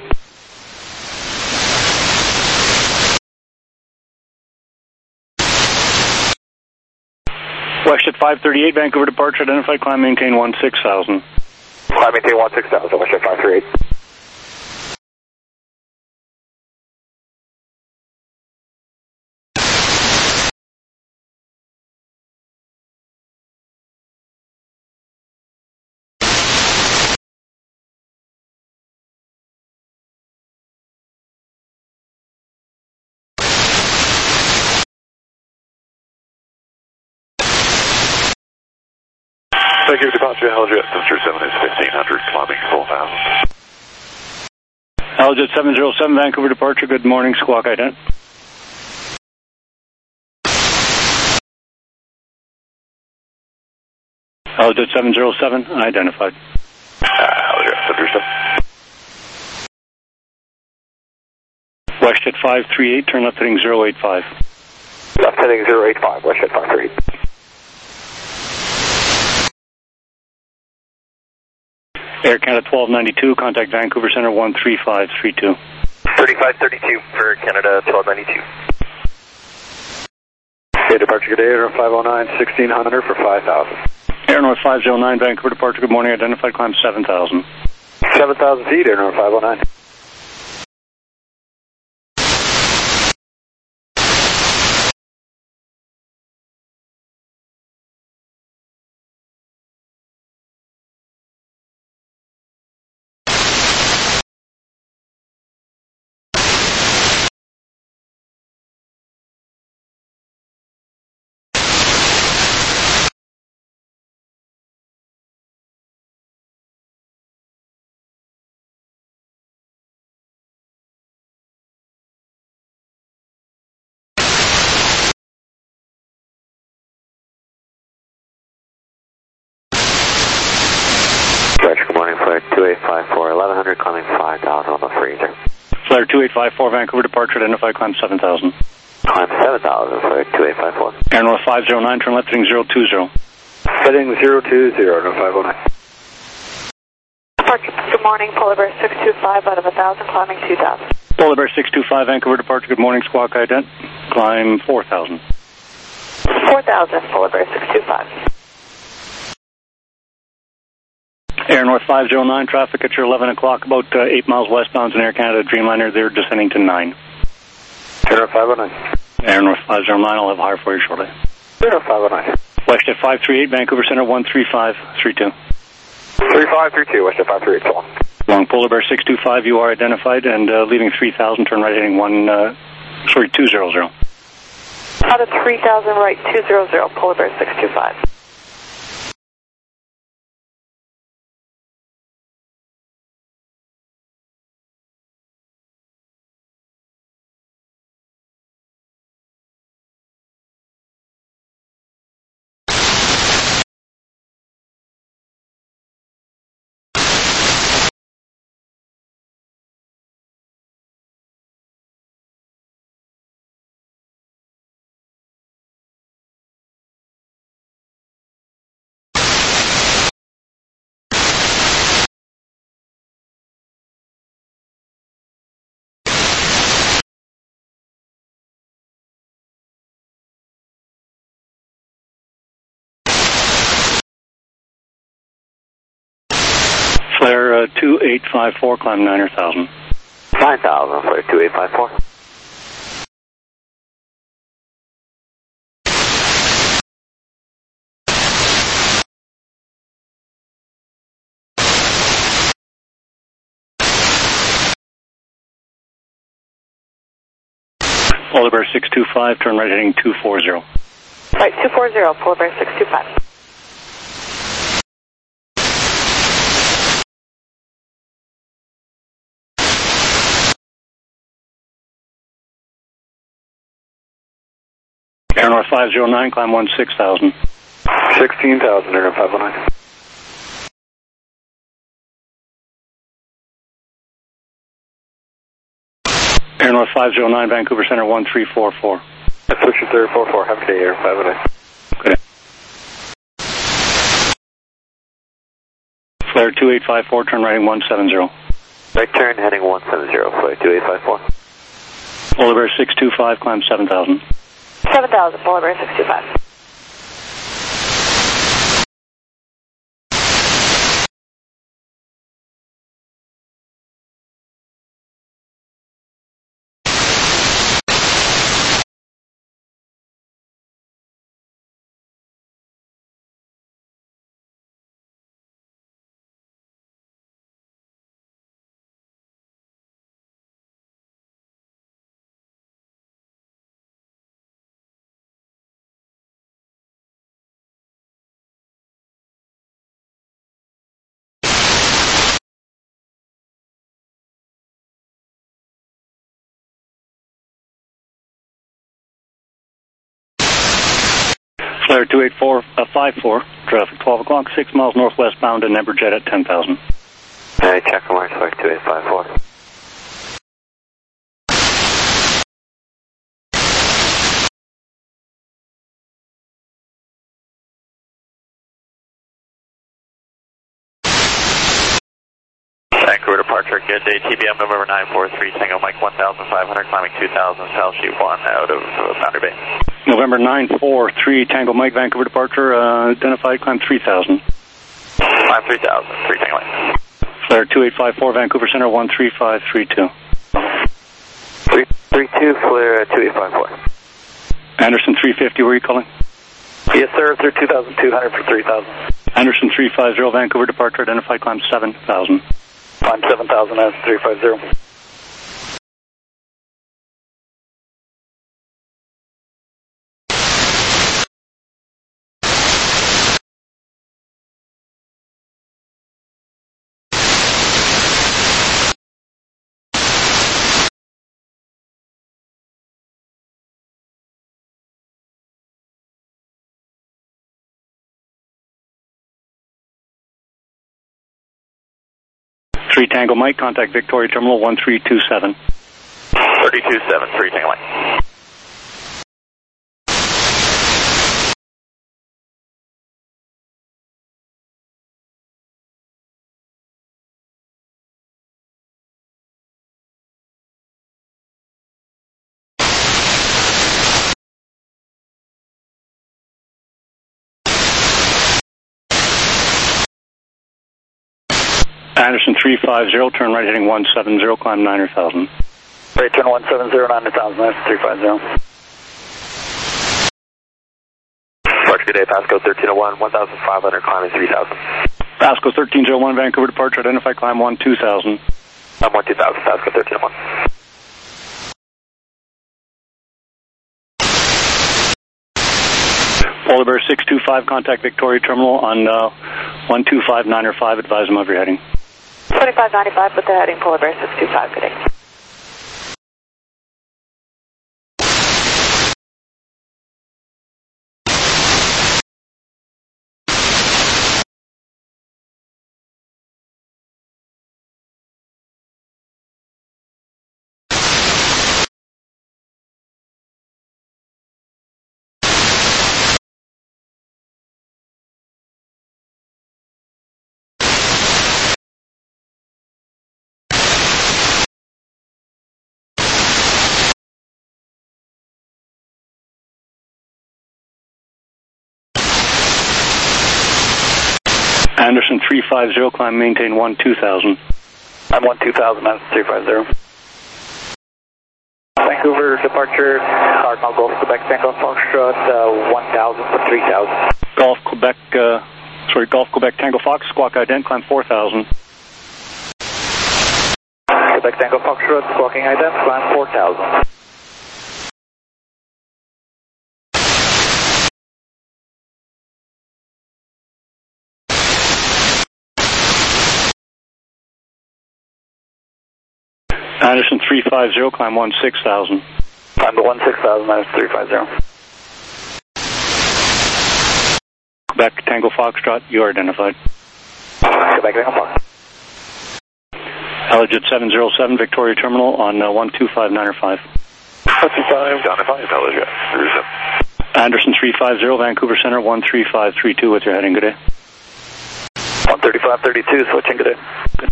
S2: Westjet 538, Vancouver departure, identified climb maintain 16,000.
S3: Climb maintain 16,000, Westjet 538.
S1: Thank you, departure, Helljet 737 is 1,500, climbing 4,000.
S2: Helljet 707, Vancouver departure, good morning, squawk ident. Helljet 707, identified.
S1: Helljet 737.
S2: Westjet 538, turn left heading 085.
S3: Left heading 085, Westjet 538.
S2: Air Canada 1292, contact Vancouver Center 13532.
S5: 3532 for Canada 1292.
S3: Okay, departure, good day, Air 509, 1,600 for 5,000.
S2: Air North 509, Vancouver departure, good morning, identified climb 7,000.
S3: 7,000 feet, Air North 509. Good morning, Flare 2854, 1100, climbing 5,000 on the freezer.
S2: Flare 2854, Vancouver departure, identified climb 7,000.
S3: Climb 7,000, Flare 2854.
S2: Air North 509, turn left heading 020.
S3: Heading 020, North 509.
S7: Departure, good morning, Polar Bear 625 out of 1,000, climbing 2,000.
S2: Polar Bear 625, Vancouver departure, good morning, squawk ident. Climb 4,000.
S7: 4,000, Polar Bear 625.
S2: Air North 509, traffic at your 11 o'clock, about 8 miles westbound in Air Canada Dreamliner. They're descending to 9.
S3: Air North 509.
S2: Air North 509, I'll have higher for you shortly.
S3: Air North 509.
S2: Westjet 538, Vancouver Center 13532.
S3: 3532, Westjet 538, so on.
S2: Long Polar Bear 625, you are identified, and leaving 3,000, turn right heading 200.
S7: Out of 3,000 right, 200, Polar Bear 625.
S2: Flare 2854, climb 9,000.
S6: 9,000, Flare 2854.
S2: Polar Bear 625, turn right heading 240.
S7: Right, 240, Polar Bear 625.
S2: Air North 509, climb 16,000.
S1: 16,000, Air North 509.
S2: Air North 509, Vancouver Center 1344.
S1: Switch to 344, have a good day, Air 509.
S2: Okay. Flare 2854, turn right heading 170.
S6: Right turn heading 170, Flare 2854.
S2: Polar Bear 625, climb 7,000.
S7: 7,000, Polar Bear 625.
S2: Flare 28454, traffic 12 o'clock, 6 miles northwest bound to Neberjet at 10,000.
S6: Alright, check on mark, Flare 2854.
S3: Vancouver departure, good day, TBM November 943, Tango Mike 1,500, climbing 2,000, South Sheet 1 out of Boundary Bay.
S2: November 943, Tango Mike, Vancouver departure, identified, climb 3,000.
S3: Climb 3,000, 3 Tango Mike.
S2: Flare 2854, Vancouver Center 13532.
S6: 332, Flare 2854.
S2: Anderson 350, where are you calling?
S1: Yes, sir, through 2,200 for 3,000.
S2: Anderson 350, Vancouver departure, identified, climb 7,000.
S1: Climb 7,000 as 350.
S2: Three Tango Mike, contact Victoria Terminal 1327.
S3: 327, 3 Tango Mike.
S2: Anderson 350, turn right heading 170, climb 9,000.
S1: Right turn 170, 9,000, that's 350.
S3: Departure, good day, Pasco 1301, 1,500, climbing 3,000.
S2: Pasco 1301, Vancouver departure, identify, climb 12,000.
S3: Climb 12,000, Pasco 1301.
S2: Polar Bear 625, contact Victoria Terminal on 125905, advise them of your heading.
S7: 2595 with the heading Polar Bear 625, good day.
S2: Anderson 350, climb maintain 12000.
S6: I'm 12000, minus 350. Vancouver departure, Cardinal Golf Quebec Tango Foxtrot, 1000 to 3000.
S2: Golf Quebec Tango Fox, squawk ident, climb 4000.
S6: Quebec Tango Foxtrot, squawking ident, climb 4000.
S2: Anderson 350, climb 16000.
S6: Climb to 16000, minus 350.
S2: Quebec Tango Foxtrot, you are identified.
S6: Quebec Tango Fox.
S2: Allegit 707, Victoria Terminal on 12595.
S4: 125, down to 5, Allegit.
S2: Anderson 350, Vancouver Center 13532 with your heading, good day.
S6: 13532, switching, good day.
S2: Good.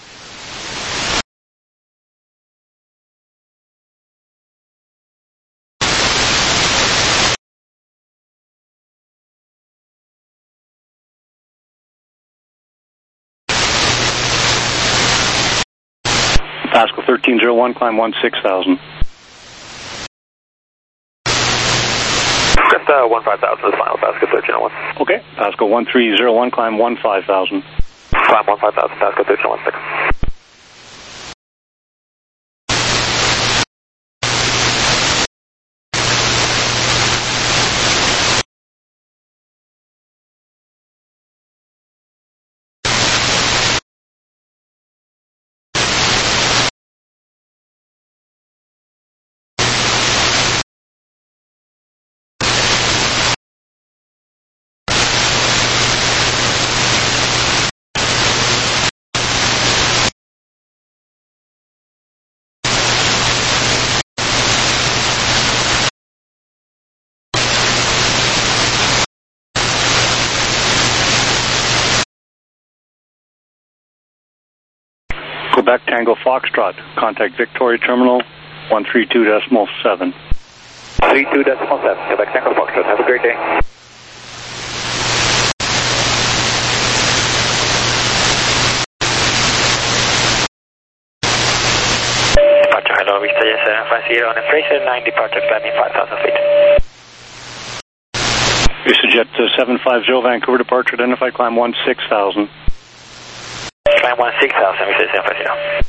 S2: Pascal 1301, climb 16000.
S5: Just 15000 is final, Pascal 1301.
S2: Okay. Pascal 1301, climb 15000.
S5: Climb 15000, Pascal 1316.
S2: Quebec Tango Foxtrot, contact Victoria Terminal 132.7.
S6: 32.7, Quebec Tango Foxtrot, have a great day.
S3: Departure, hello, Vista Jet 750 on Fraser 9, departure climbing 5,000 feet.
S2: Vista Jet 750, Vancouver departure, identified, climb 16000.
S3: Climb 16000, Vista Jet 750.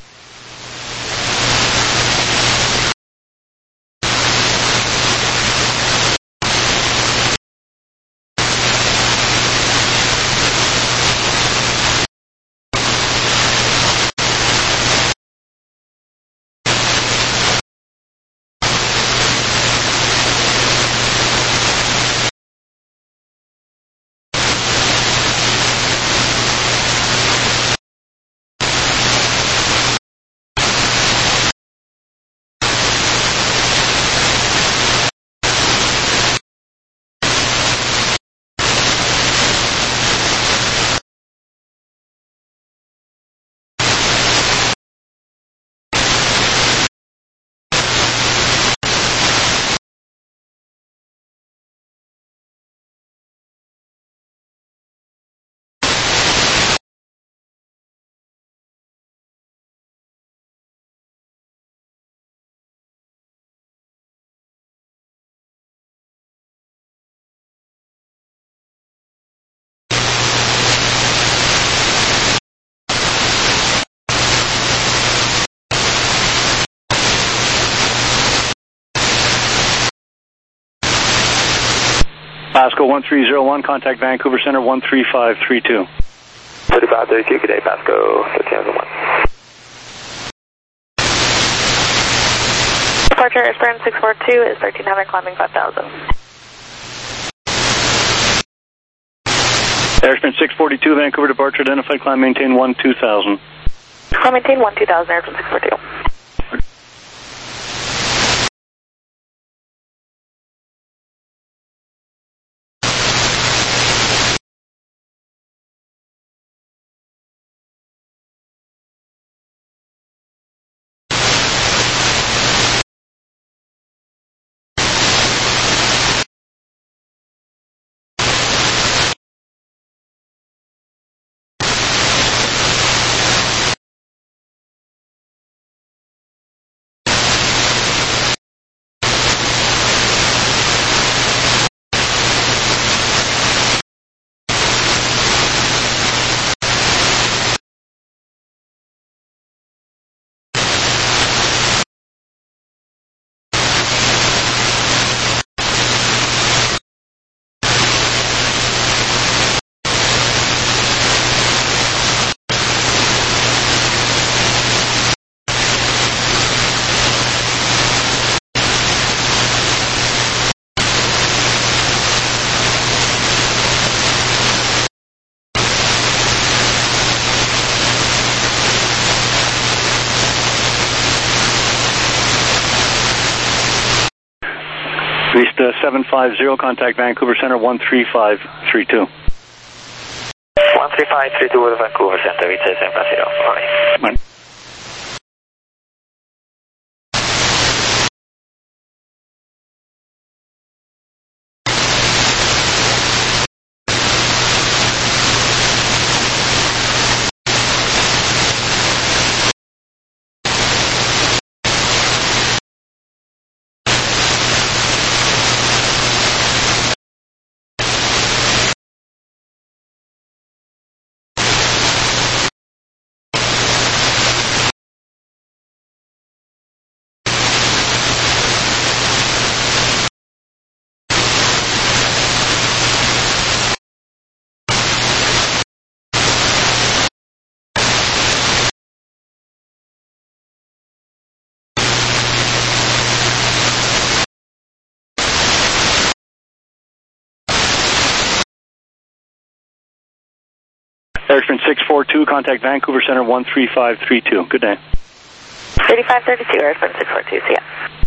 S2: Pascal 1301, contact Vancouver Center 13532.
S5: 3532, good day, Pascal 1301.
S7: Departure Esperance 642 is 1300, climbing 5000.
S2: Airspan 642, Vancouver departure, identified, climb maintain 12000.
S7: Climb maintain 12000, Airplane 642.
S2: Reached 750, contact Vancouver Center 13532.
S3: 13532 with Vancouver Center, reach San Francisco. Morning.
S2: Airstream 642, contact Vancouver Center 13532. Good day.
S7: 3532, Airstream 642, see ya.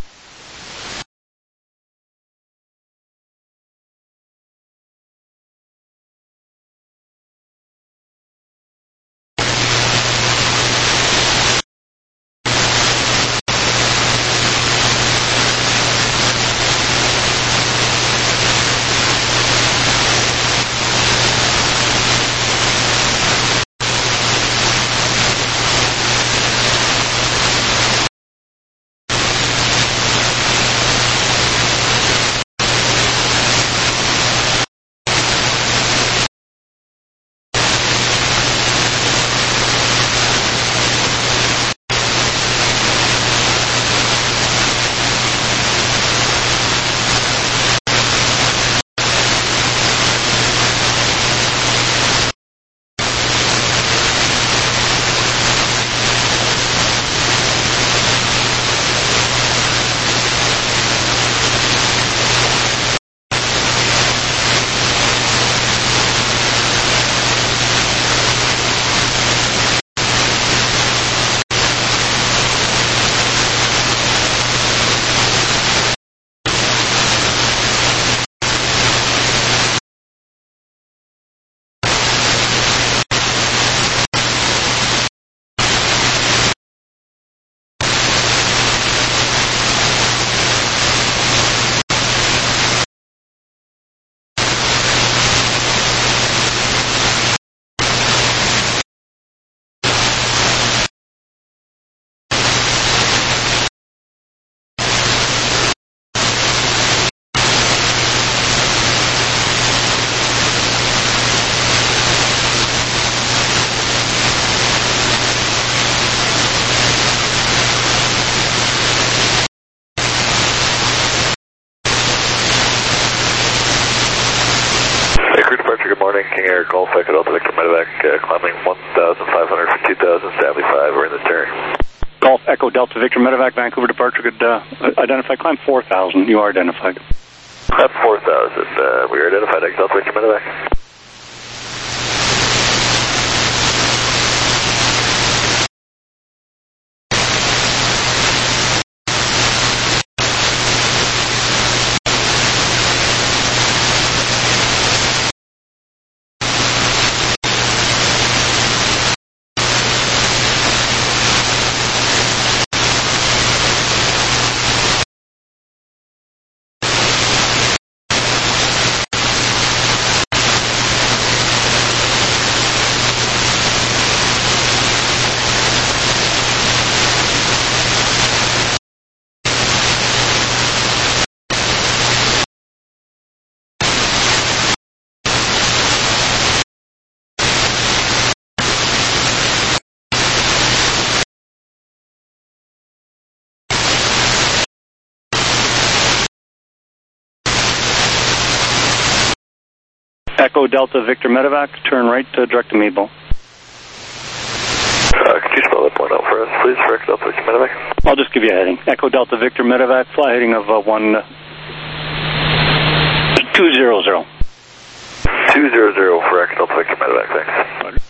S1: King Air Golf Echo Delta Victor Medevac, climbing 1,500 for 2,000, Stanley 5, we're in the turn.
S2: Golf Echo Delta Victor Medevac, Vancouver departure, could identify climb 4,000. You are identified.
S1: Climb 4,000, we are identified, Echo Delta Victor Medevac.
S2: Echo Delta Victor Medevac, turn right direct to Maple.
S1: Could you spell that point out for us, please, for Echo Delta Victor Medevac?
S2: I'll just give you a heading. Echo Delta Victor Medevac, fly heading of 1200. 200
S1: for Echo Delta Victor Medevac, thanks.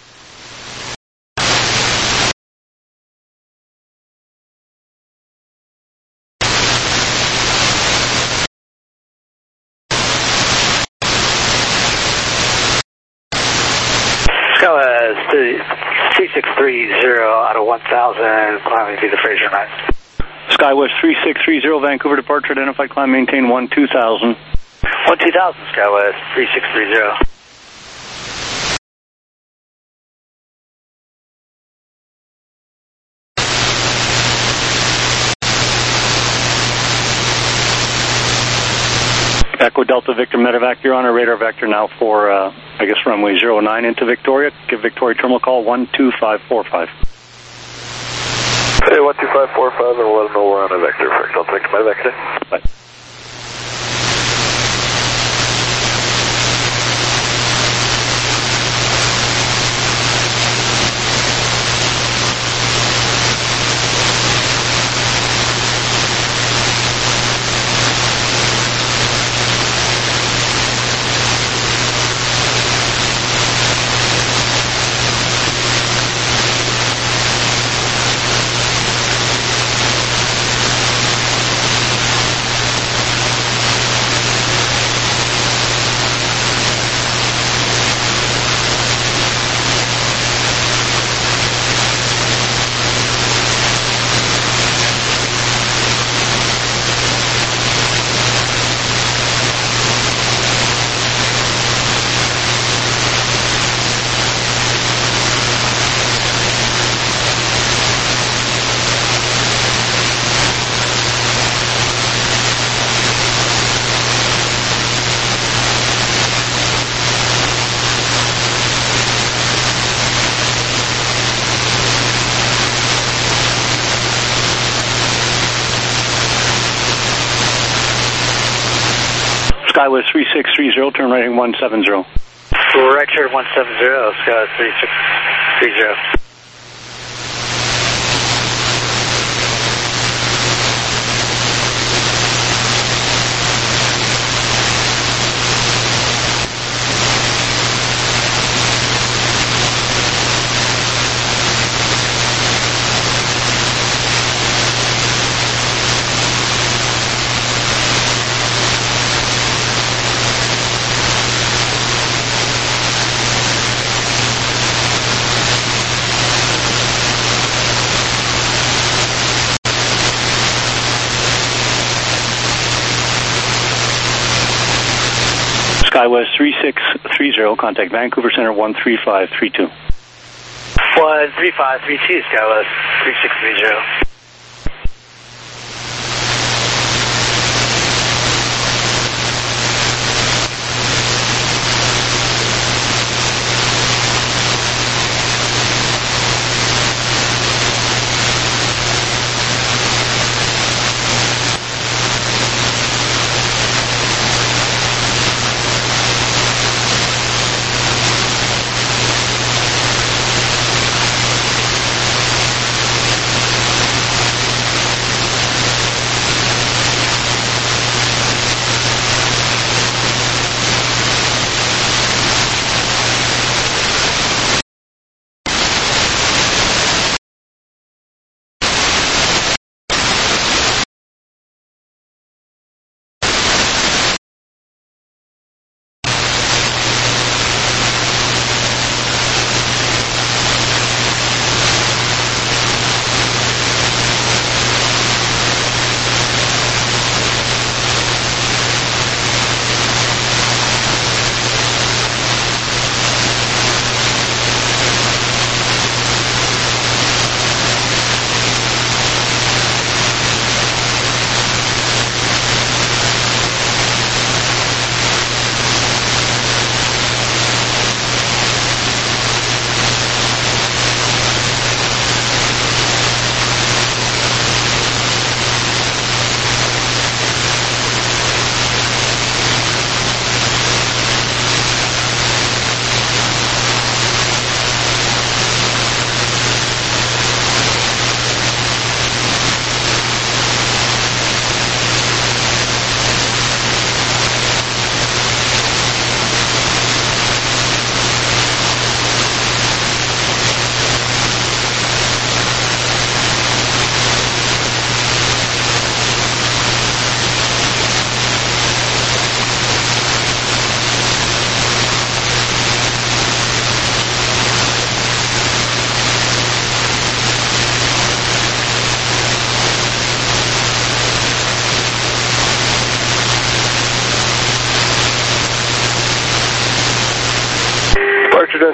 S6: 3630 out of 1000, climbing to the Fraser 9.
S2: SkyWest 3630, Vancouver departure, identified climb, maintain 12000.
S6: 12000, SkyWest 3630.
S2: Echo Delta Victor Medevac, you're on a radar vector now for, I guess, runway 09 into Victoria. Give Victoria Terminal call 12545.
S1: Hey, 12545, and we'll let them know we're on a vector for Delta Victor Medevac.
S2: Bye. SkyWest 3630, turn right 170.
S6: Richard 170, SkyWest 3630.
S2: SkyWest 3630, contact Vancouver Center 13532.
S6: 13532, SkyWest 3630.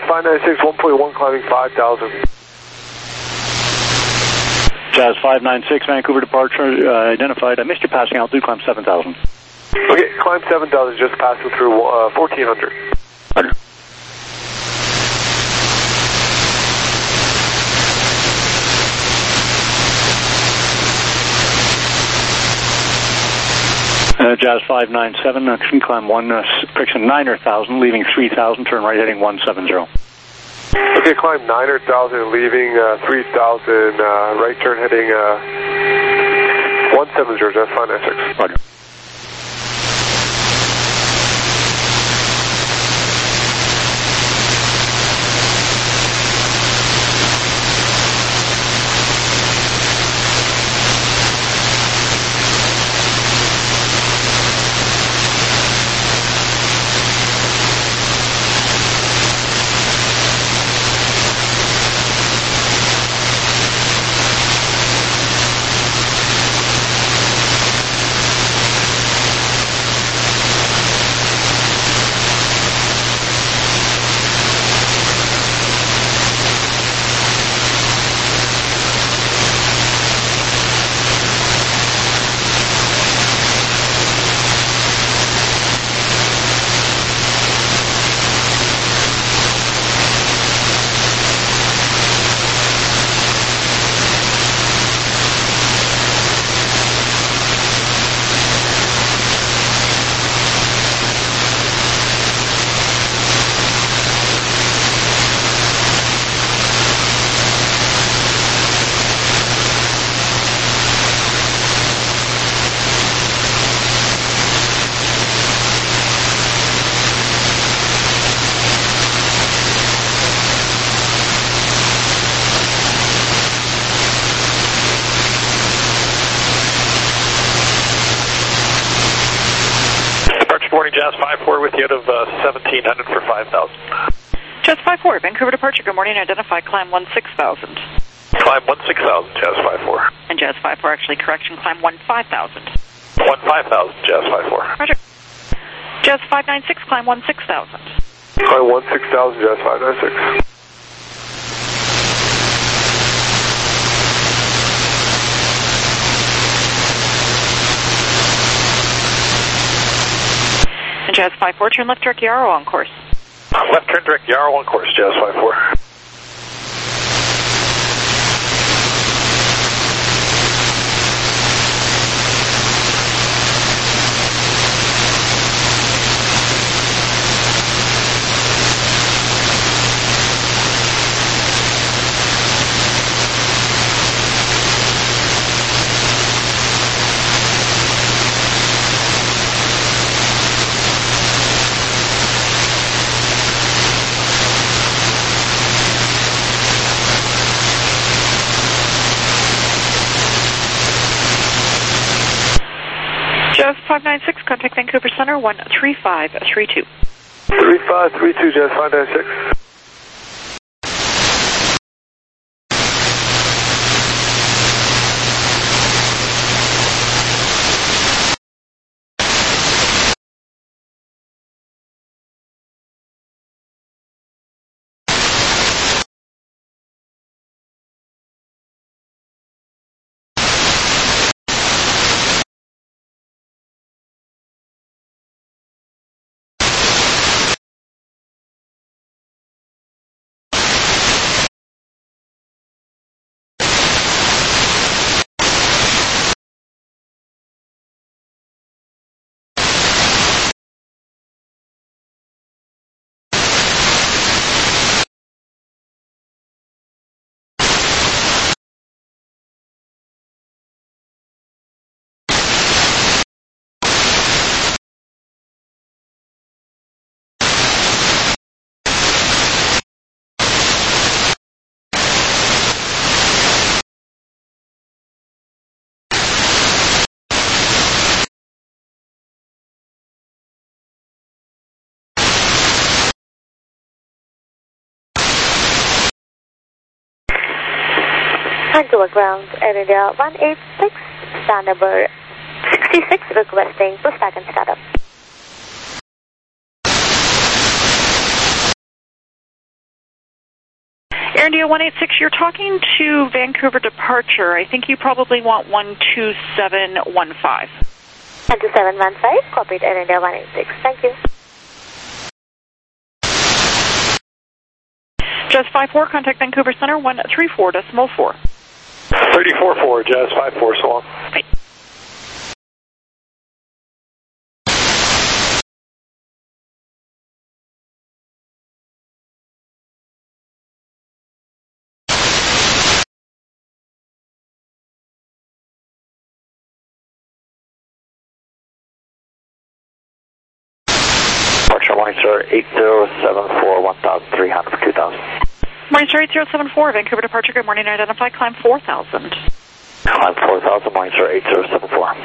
S10: 596, 1.1 climbing 5,000.
S2: Jazz 596, Vancouver departure identified. I missed your passing altitude, climb 7,000.
S10: Okay, climb 7,000, just passing through 1,400.
S2: Roger. Jazz 597, action climb 9,000, leaving 3,000, turn right heading 170.
S10: Okay, climb 9,000, leaving 3,000, right turn heading 170, Jazz 596.
S2: Roger.
S3: Jazz 54 with you out of 1,700 for 5,000.
S7: Jazz 54, Vancouver departure, good morning, identify, climb 16,000.
S3: Climb 16,000, Jazz 54.
S7: And Jazz 54, actually, correction, climb 15,000.
S3: 15,000, Jazz 54.
S7: Roger. Jazz 596, climb 16,000.
S10: Climb 16,000, Jazz 596.
S7: Jazz 54, turn left direct Yarrow on course.
S3: Left turn direct Yarrow on course, Jazz 54.
S7: Jazz 596, contact Vancouver Center 13532.
S10: 3532, Jazz 596.
S8: Vancouver ground, area 186, star number 66, requesting pushback and startup.
S7: Air India 186, you're talking to Vancouver departure. I think you probably want 12715.
S8: 12715, copied Air India 186. Thank you.
S7: Jazz 54, contact Vancouver Center 134.4.
S2: 34-4, Jazz 54, so long.
S7: Right.
S6: Departure morning, sir, 8074, 1300 for 2000.
S7: Morning, sir, 8074, Vancouver departure. Good morning, identify, climb 4000.
S6: Climb 4000, morning, sir, 8074.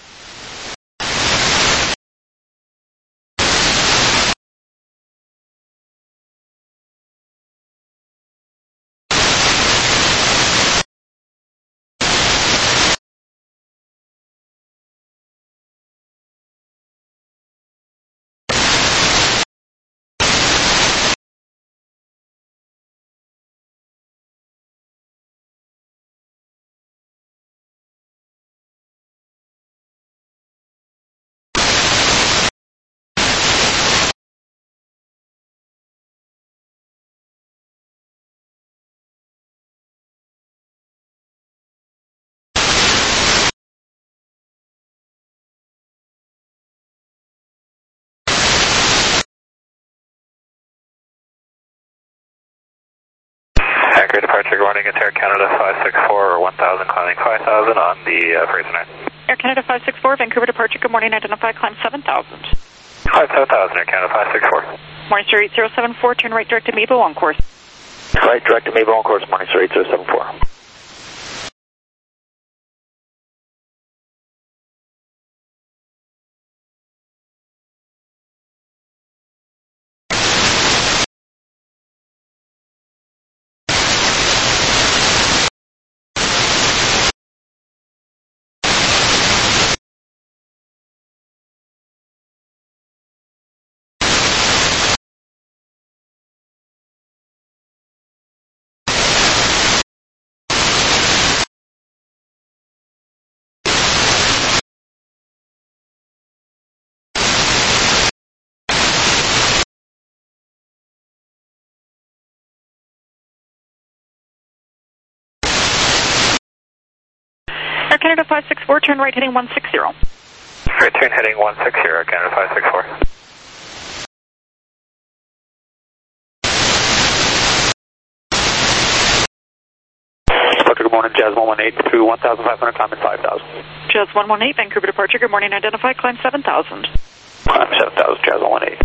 S1: Anchor departure, good morning, it's Air Canada 564 or 1000, climbing 5000 on the Fraser 9.
S7: Air Canada 564, Vancouver departure. Good morning, identify, climb 7000.
S1: Climb 7000, Air Canada 564.
S7: Morning, sir, 8074, turn right direct to Mebo on course.
S6: Right, direct to Mabel on course, morning, sir, 8074.
S7: Air Canada 564, turn right heading 160.
S1: Right turn heading 160, Air Canada 564.
S3: Departure, good morning, Jazz 118 through 1500, climbing 5000.
S7: Jazz 118, Vancouver departure. Good morning, identify, climb 7000.
S3: Climb 7000, Jazz 118.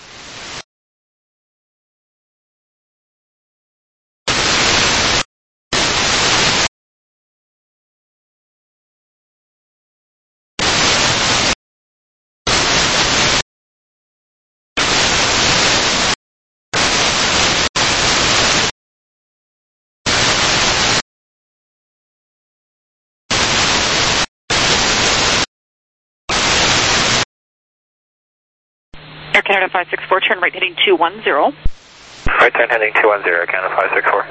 S7: Air Canada 564, turn right heading 210.
S1: Right turn heading 210, Air Canada 564.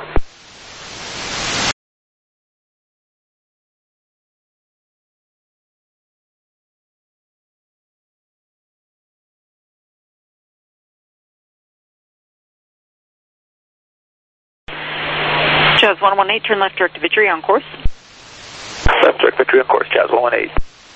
S7: Jazz 118, turn left direct to Victory on course.
S3: Left direct Victory on course, Jazz 118.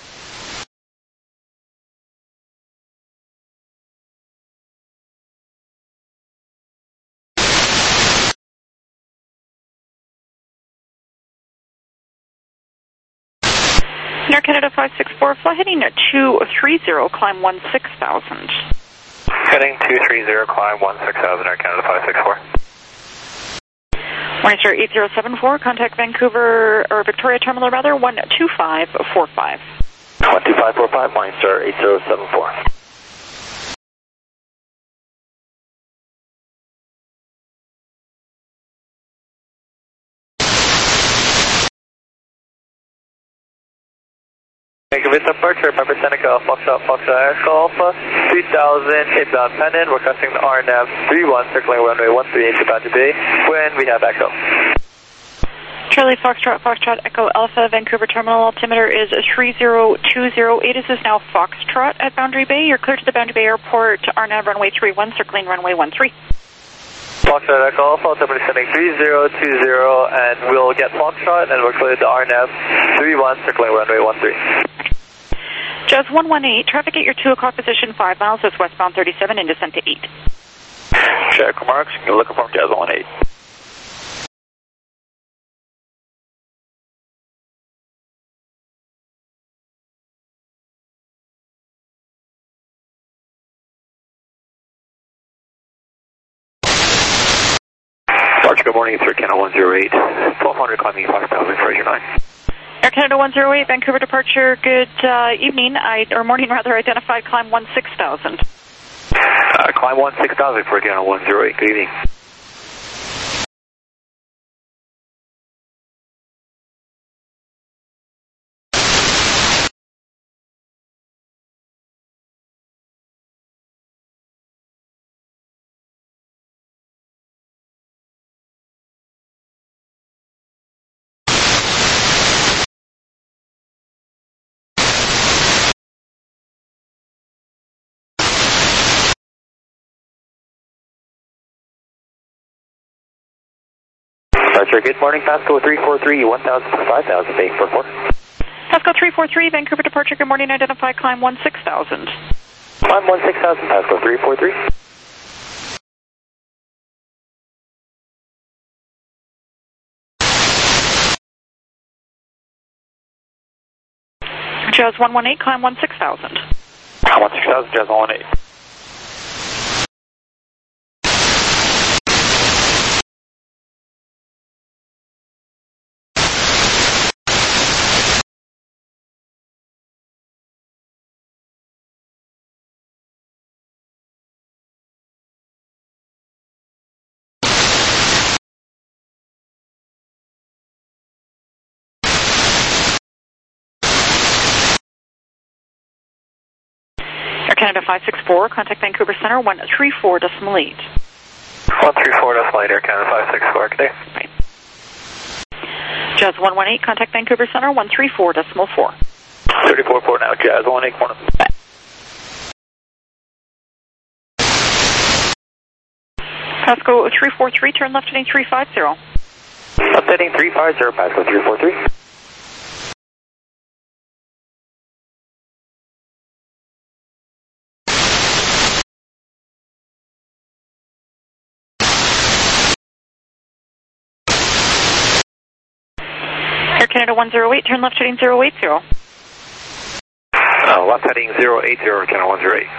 S7: Air Canada 564, fly heading 230, climb 16,000.
S1: Heading 230, climb 16,000, Air Canada 564.
S7: Morning, sir, 8074, contact Vancouver, or Victoria Terminal rather, 12545.
S6: 12545, morning, sir, 8074.
S1: Thank
S3: Vancouver departure, Papa Seneca, Foxtrot, Echo Alpha, 3000, inbound pendant, requesting the RNAV 31, circling runway 13 into Boundary Bay, when we have echo.
S7: Charlie Foxtrot, Echo Alpha, Vancouver Terminal altimeter is 30208. This is now Foxtrot at Boundary Bay. You're clear to the Boundary Bay Airport, RNAV runway 31, circling runway 13.
S3: Foxtrot Echo Alpha, altimeter sending 3020, and we'll get Foxtrot, and we're clear to RNAV 31, circling runway 13.
S7: Jazz 118, traffic at your 2 o'clock position, 5 miles, is westbound 37 and descent to 8.
S3: Check remarks, you can look for Jazz 118. Good morning, Air Canada 108, 1200 climbing 5000, Fraser 9.
S7: Air Canada 108, Vancouver departure, good evening, or morning rather, identified climb 16000.
S3: Climb 16000 for Air Canada 108, good evening. Good morning, Pasco 343, 1000 to 5000, Bay 44.
S7: Pasco 343, Vancouver departure, good morning, identified climb 16000.
S3: Climb 16000, Pasco 343.
S7: Jazz 118, climb 16000.
S3: Climb 16000, Jazz 118.
S7: Air Canada 564, contact Vancouver Center 134.8.
S3: 134.8, Air Canada 564, good day.
S7: Right. Jazz 118, contact Vancouver Center 134.4.
S3: 34.4 now, Jazz 118, corner.
S7: Pasco 343, turn left heading 350.
S3: Left heading 350, Pasco 343.
S7: Air Canada 108, turn left heading 080.
S3: Left heading 080, Air Canada 108.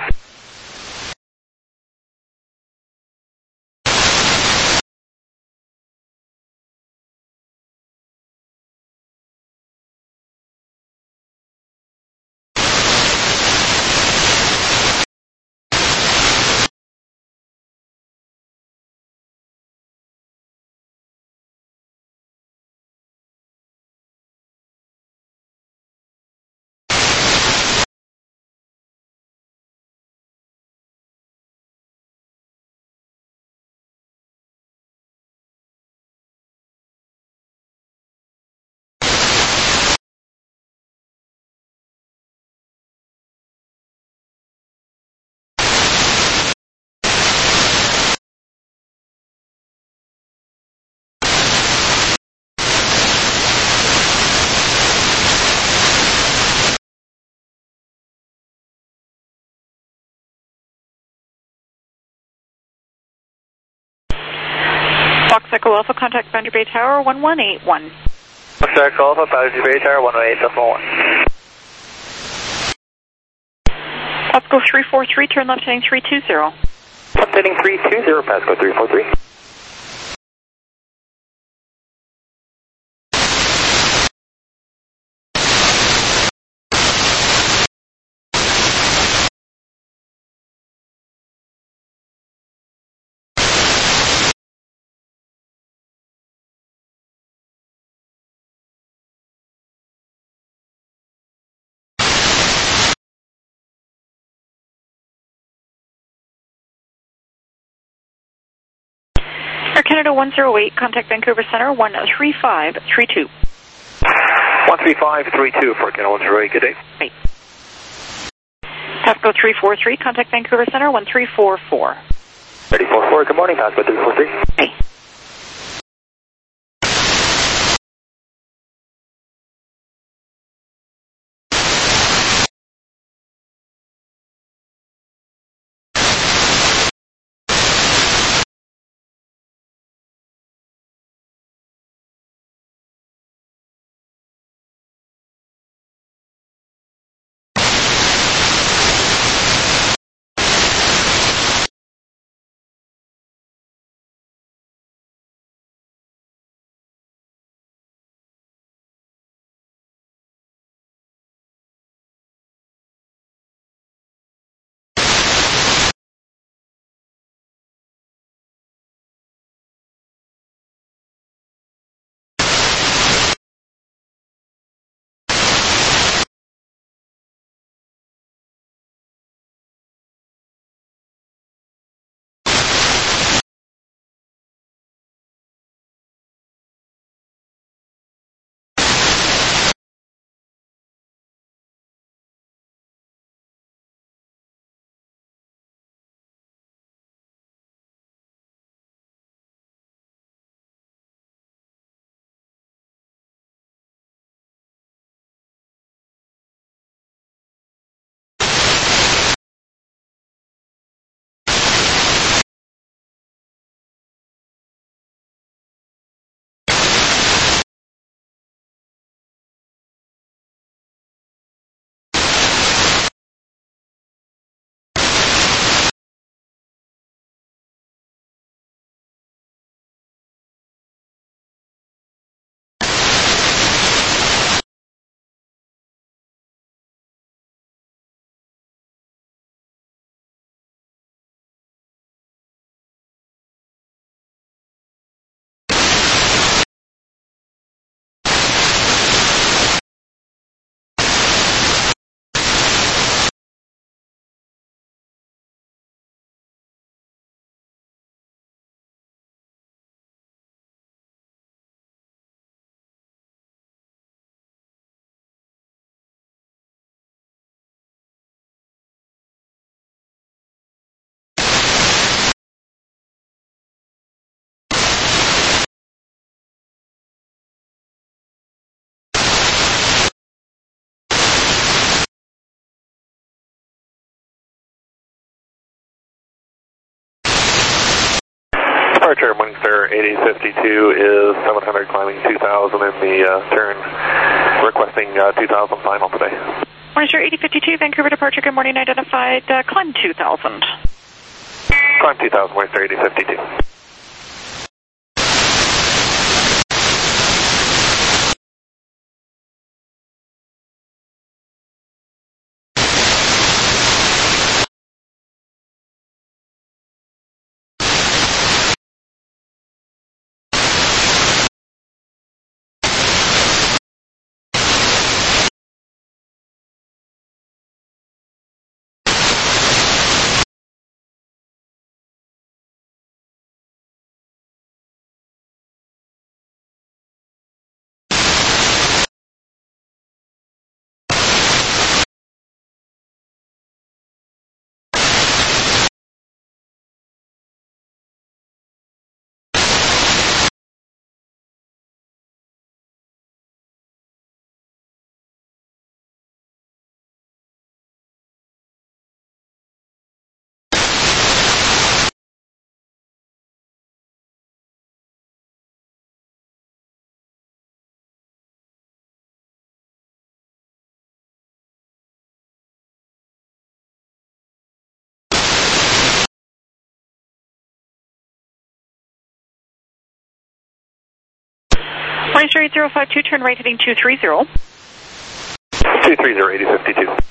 S7: Fox Echo Alpha, contact Boundary Bay Tower 1181.
S3: Fox Echo Alpha, Boundary Bay Tower 118.1.
S7: Pasco 343, turn left heading 320.
S3: Left heading 320, Pasco 343.
S7: Canada 108, contact Vancouver Center 13532.
S3: 13532 for Canada 108, good day.
S7: Right. Pasco 343, contact Vancouver Center 1344.
S3: 344, good morning, Pasco 343.
S7: Hey.
S1: Departure, Morning Star 8052 is 700 climbing 2000 in the turn, requesting 2000 final today.
S7: Morning Star 8052, Vancouver departure, good morning, identified, climb 2000.
S1: Climb 2000, Morning Star 8052.
S7: Morning Star 8052, turn right heading 230.
S1: 230, 8052.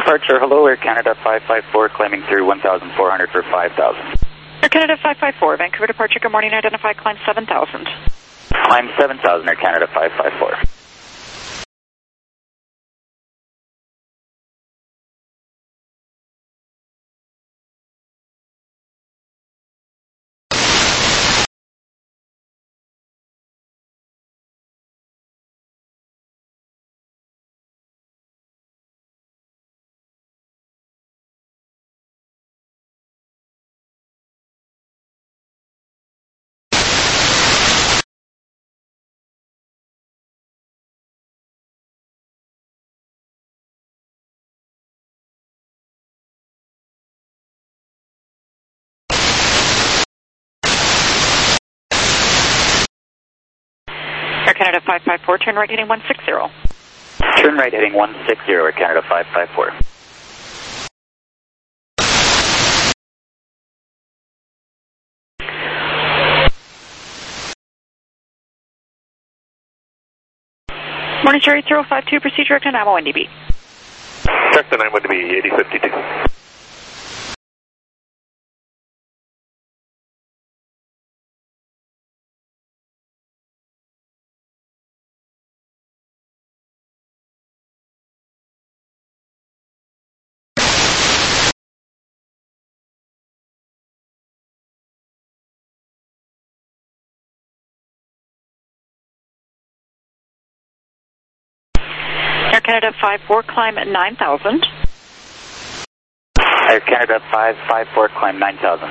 S11: Departure, hello, Air Canada 554, climbing through 1,400 for 5,000.
S7: Air Canada 554, Vancouver departure, good morning, identify, climb 7,000.
S11: Climb 7,000, Air Canada 554.
S7: Air Canada 554, turn right heading 160.
S11: Turn right heading 160, Air Canada 554.
S7: Morning, Sherry 8052, proceed direct to Namo NDB.
S1: Check the 9-1-DB, 8052.
S7: Air Canada 54, climb 9,000.
S11: Air Canada 554, climb 9,000.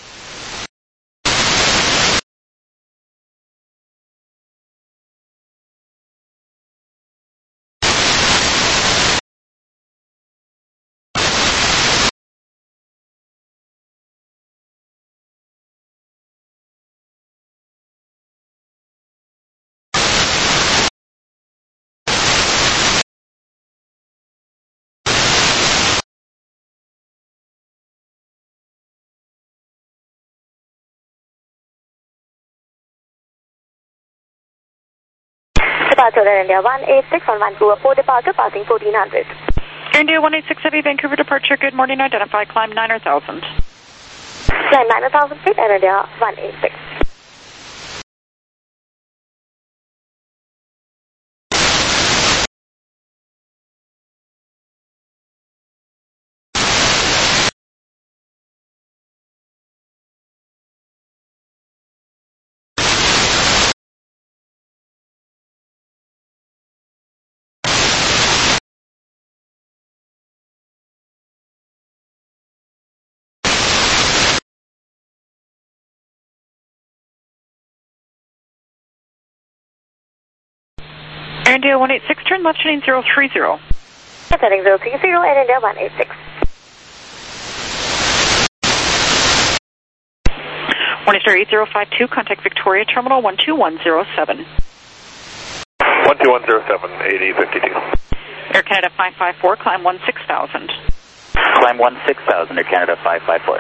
S8: Departure Air India 186 on Vancouver 4 departure, passing 1400.
S7: Air India 186 Heavy, Vancouver departure, good morning, identify, climb 9,000.
S8: Climb 9,000 feet, Air India 186.
S7: Air India 186, turn left heading 030.
S8: Heading 030, Air India 186.
S7: Morning, Star 8052, contact Victoria Terminal 12107.
S1: 12107, 8052.
S7: Air Canada 554, climb 16,000.
S11: Climb 16,000, Air Canada 554.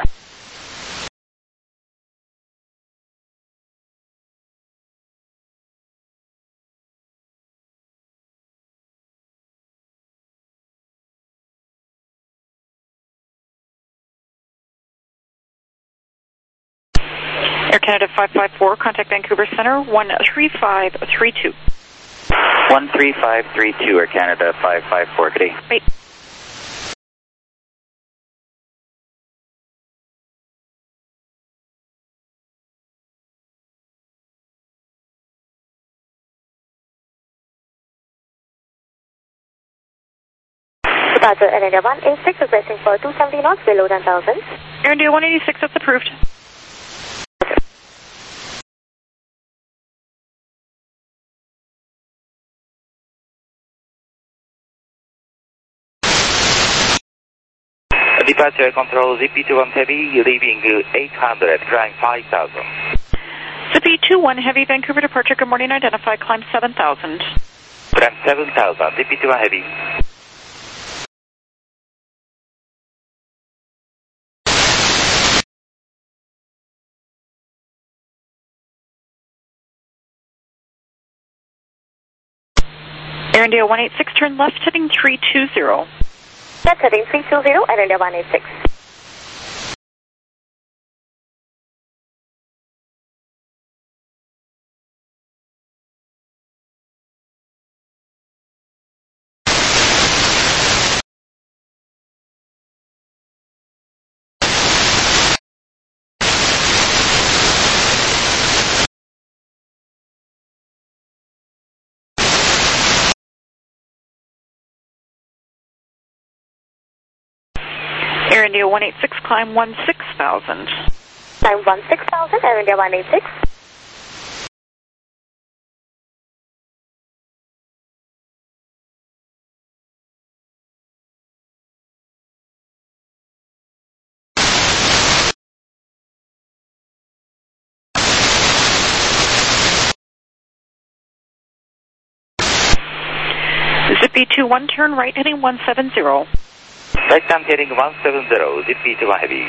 S7: Air Canada 554, contact Vancouver Center 13532.
S11: 13532, Air Canada 554, good day.
S7: Wait.
S8: Departure Air India 186, requesting for 270 knots below 10,000.
S7: Air India 186, that's approved.
S12: Departure control ZP21 Heavy, leaving 800, climb 5,000.
S7: ZP21 Heavy, Vancouver departure, good morning, identify, climb 7,000.
S12: Climb 7,000, ZP21 Heavy.
S7: Air India 186, turn left heading 320.
S8: That's heading 320 at India 186.
S7: Air India 186, climb 16,000.
S8: Climb 16,000, Air India 186.
S7: Zippy 21, turn right, heading 170.
S12: Right down heading 170, Zippy 21 heavy.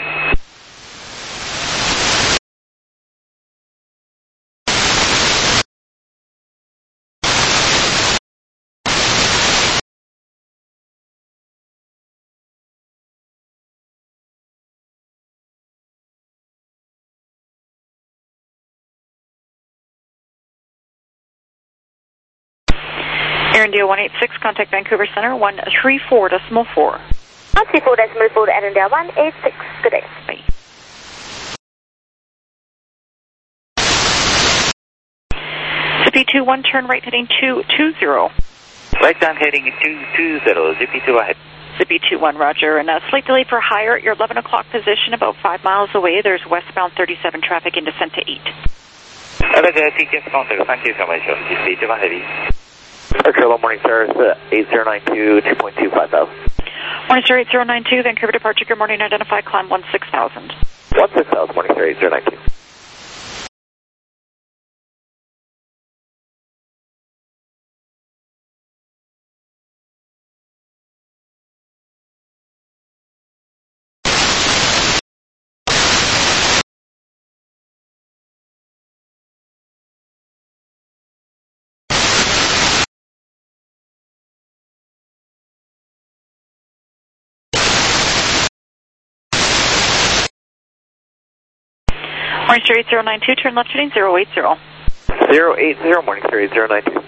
S7: Air India 186, contact Vancouver Center 134.4.
S8: 134.4, Air India 186. Good day.
S7: Bye. Zippy 21, turn right, heading 220.
S12: Right down heading 220, Zippy 21 heavy.
S7: Zippy 21, roger. And a slight delay for higher at your 11 o'clock position, about 5 miles away. There's westbound 37 traffic in descent to 8.
S12: TTS contact, thank you so much. Zippy 21 heavy.
S3: Hello, morning, sir. 8092, 2.25,000.
S7: Morning, sir, 8092, Vancouver departure. Good morning, identify, climb 16,000.
S3: 16,000, morning, sir, 8092.
S7: Morning, sir, 8092, turn left, heading 080.
S3: 080, morning, sir, 8092.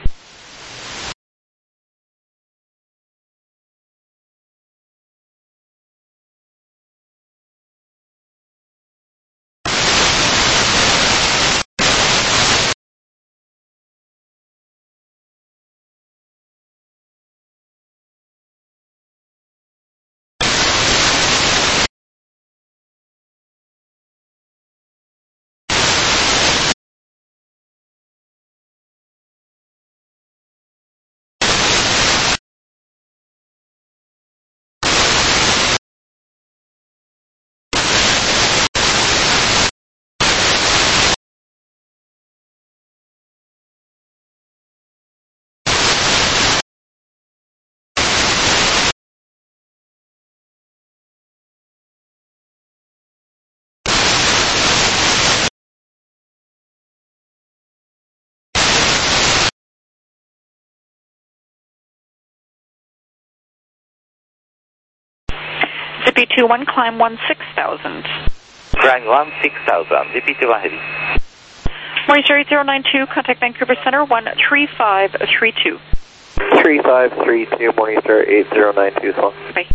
S7: Zippy 21, climb 16,000.
S12: Climb 16,000, Zippy 21 heavy.
S7: Morning, sir, 8092, contact Vancouver Center 13532.
S3: 3532, morning, sir, 8092 as well.
S7: Bye.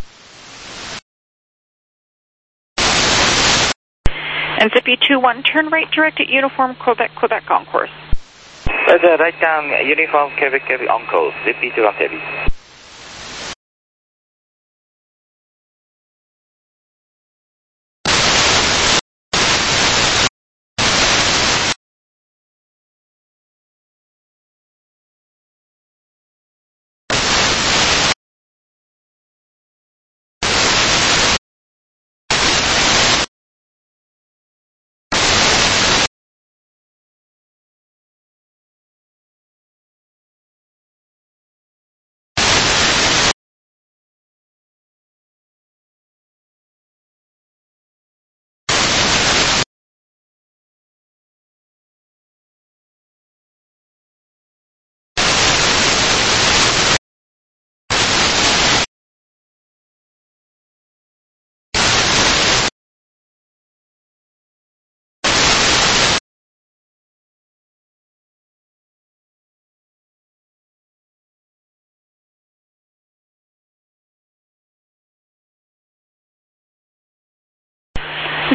S7: And Zippy 21, turn right, direct at Uniform Quebec on course.
S12: Right down Uniform Quebec on course, Zippy 21 heavy.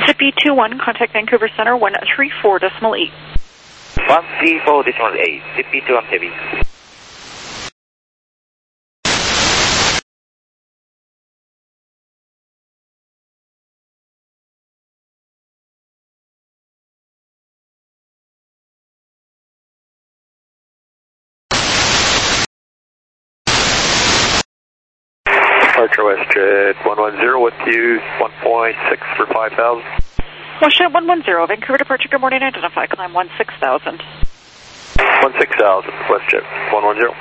S7: Zippy 21, contact Vancouver Center 134.8.
S12: 134.8, Zippy 21 Heavy.
S1: Departure WestJet 110 with you, 1.6 for 5,000.
S7: WestJet 110, Vancouver departure, good morning, identify, climb 16,000.
S1: 16,000, WestJet 110.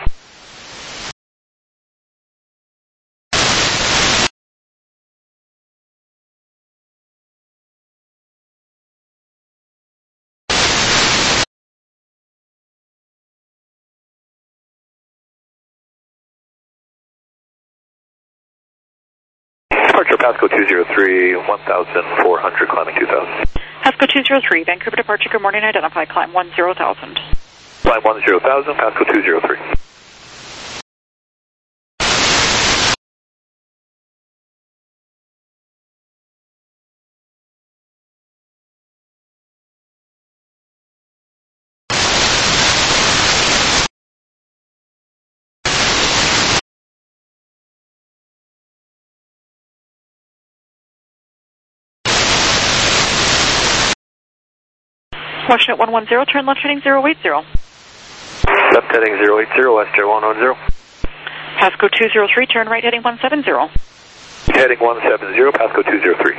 S1: Departure Pasco 203, 1,400, climbing 2,000.
S7: Pasco 203, Vancouver departure, good morning, identify, climb 10,000.
S1: Climb 10,000, Pasco 203.
S7: WestJet 110, turn left heading 080.
S1: Left heading 080, WestJet 110.
S7: Pasco 203, turn right heading 170.
S1: Heading 170, Pasco 203.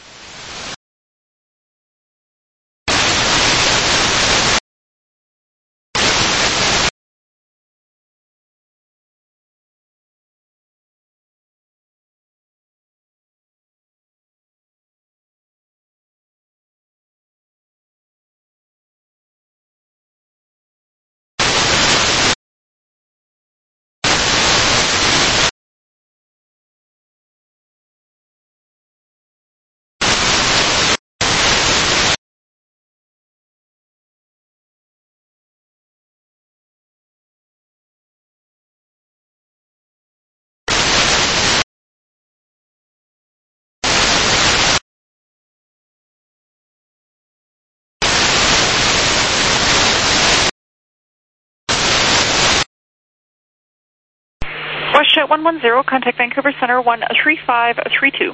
S7: WestJet 110, contact Vancouver Center 13532.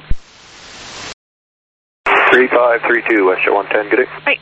S1: 3532, WestJet 110, good day.
S7: Bye.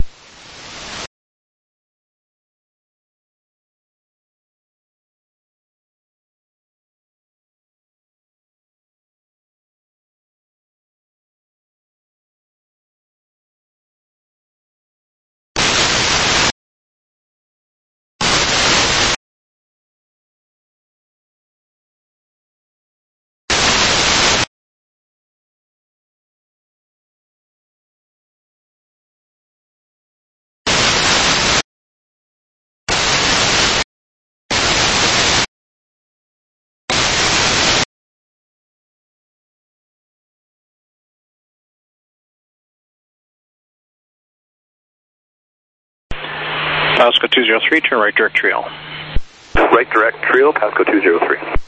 S2: Pasco 203, turn right direct trail.
S1: Right direct trail, Pasco 203.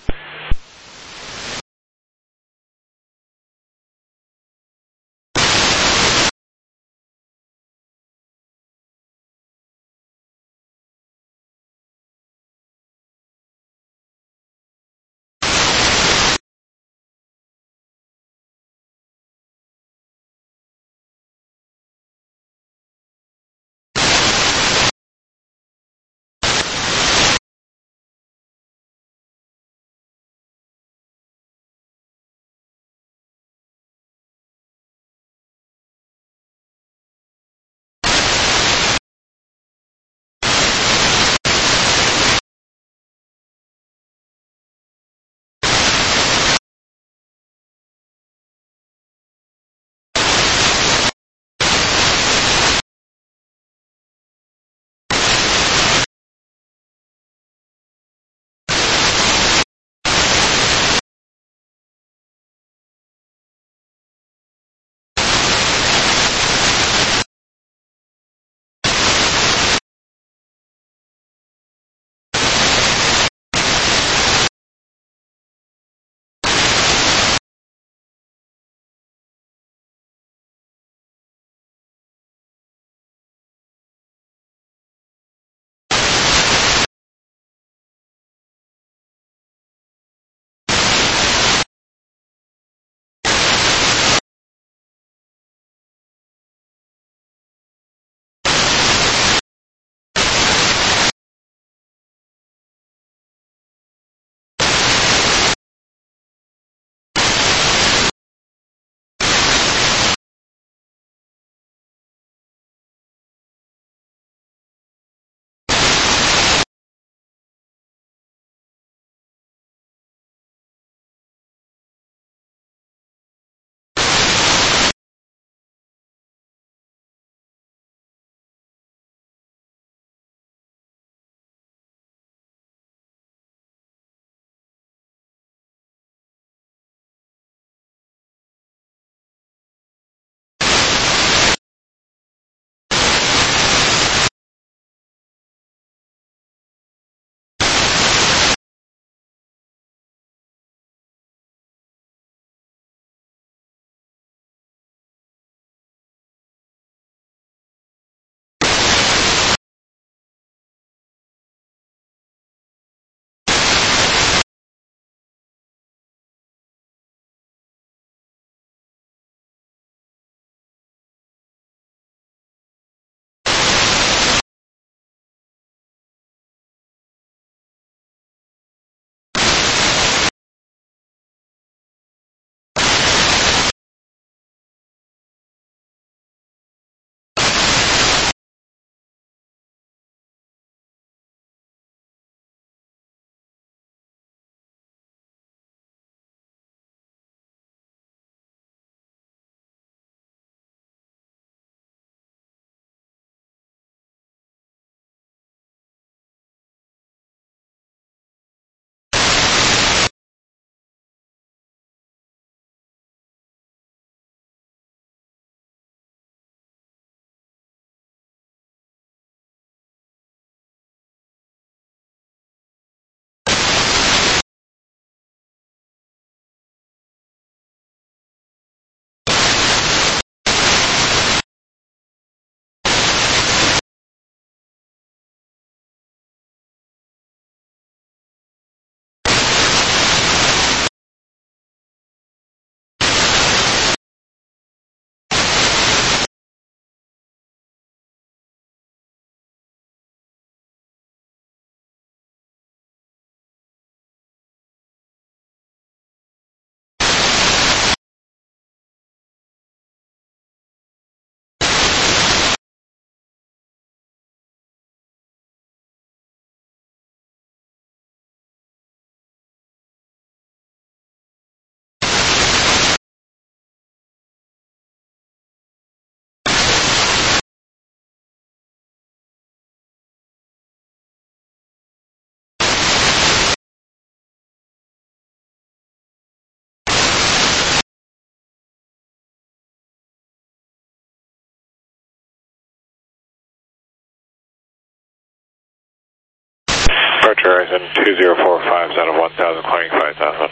S1: Horizon 2045 is out of 1,000, climbing 5,000.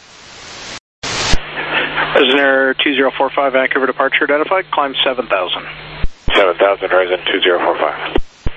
S2: Prisoner 2045, Vancouver departure identified, climb 7,000.
S1: 7,000, Horizon 2045.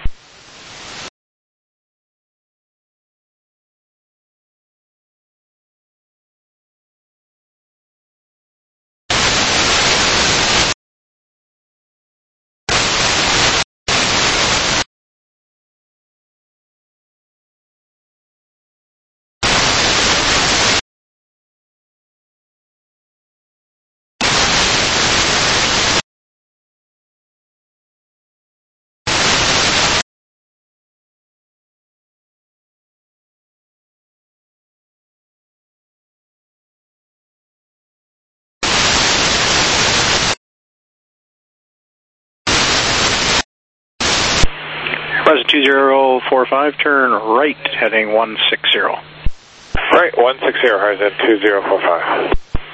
S2: Horizon 2045, turn right, heading 160.
S1: Right, 160, Horizon 2045.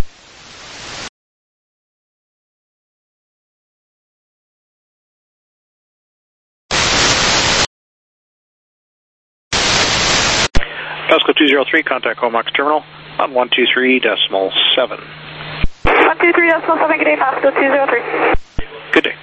S2: Pasco 203, contact Comox terminal on 123.7.
S7: 123.7, good day, Pasco 203.
S2: Good day.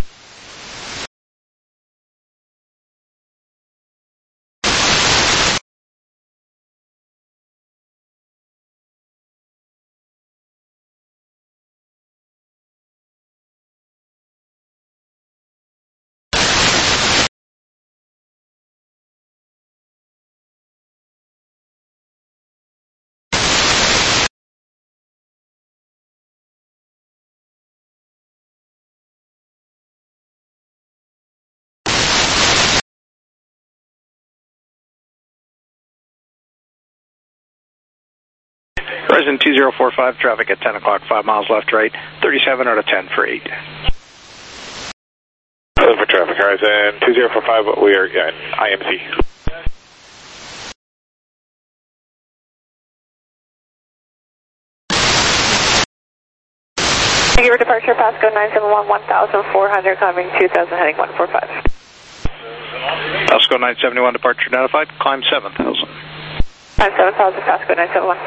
S2: Horizon 2045, traffic at 10 o'clock, 5 miles left, right, 37 out of 10 for 8.
S1: For traffic, Horizon 2045, we are in IMC.
S7: Thank you for departure, Pasco 971, 1,400, climbing 2,000, heading 145.
S2: Pasco 971, departure identified, climb 7,000.
S7: Climb 7,000, Pasco 971.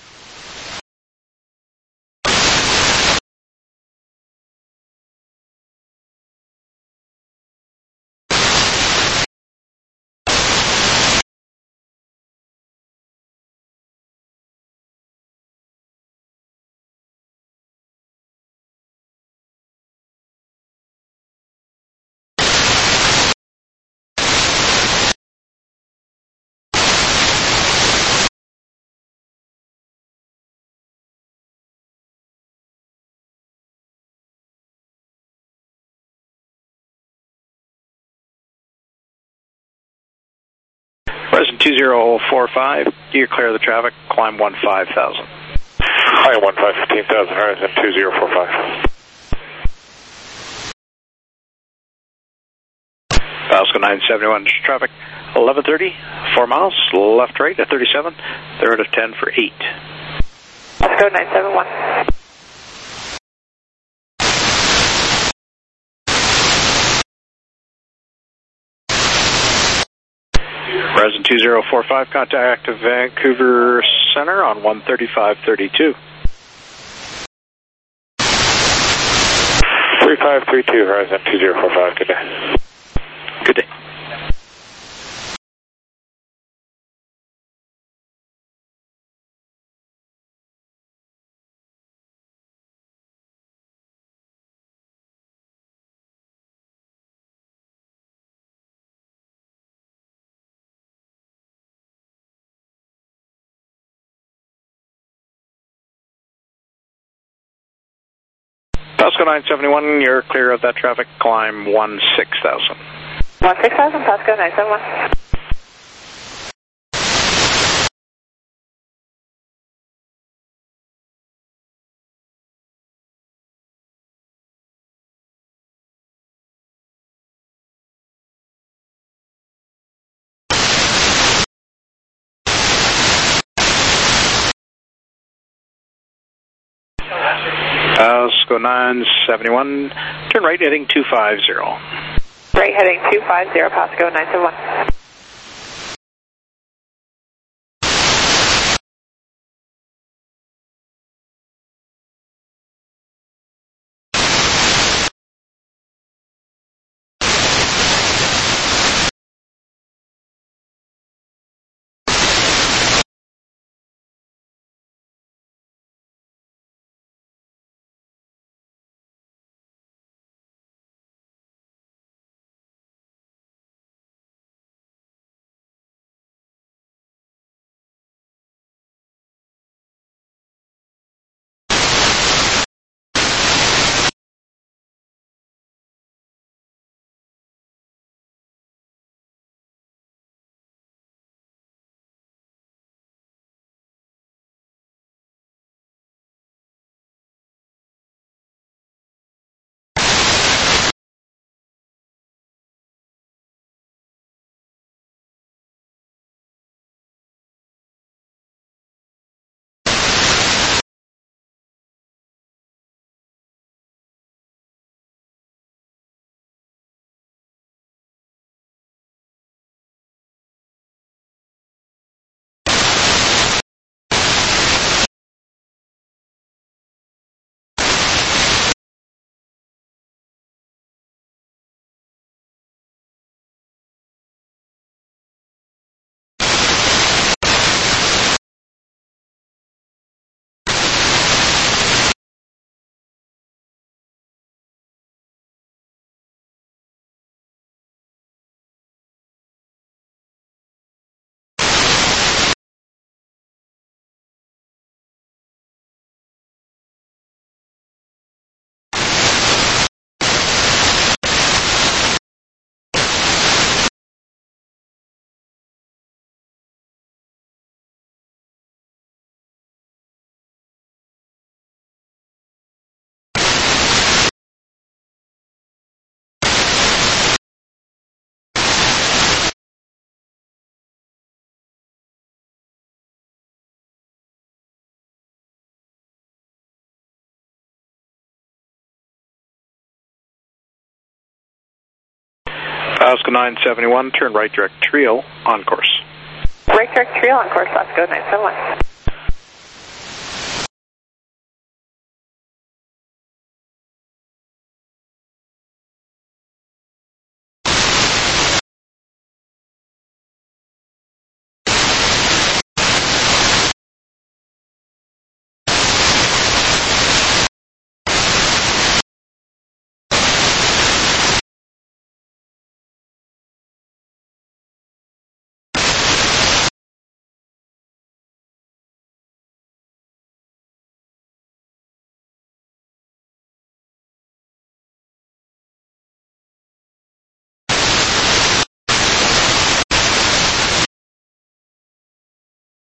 S2: Horizon 2045, you're clear of the traffic, climb 15,000.
S1: Hi, 15,000, Horizon 2045.
S2: Pasco 971, traffic 1130, 4 miles, left, right at 37, 3 out of 10 for 8.
S7: Pasco 971.
S2: Horizon 2045, contact Vancouver Center on 135.32.
S1: 3532, Horizon 2045, good day.
S2: Good day. Pasco 971, you're clear of that traffic, climb 16,000.
S7: 16,000, Pasco 971.
S2: Pasco 971, turn right heading 250.
S7: Right heading 250, Pasco 971.
S9: Oscar 971, turn right direct trio on course.
S13: Right direct trio on course, let's go 971.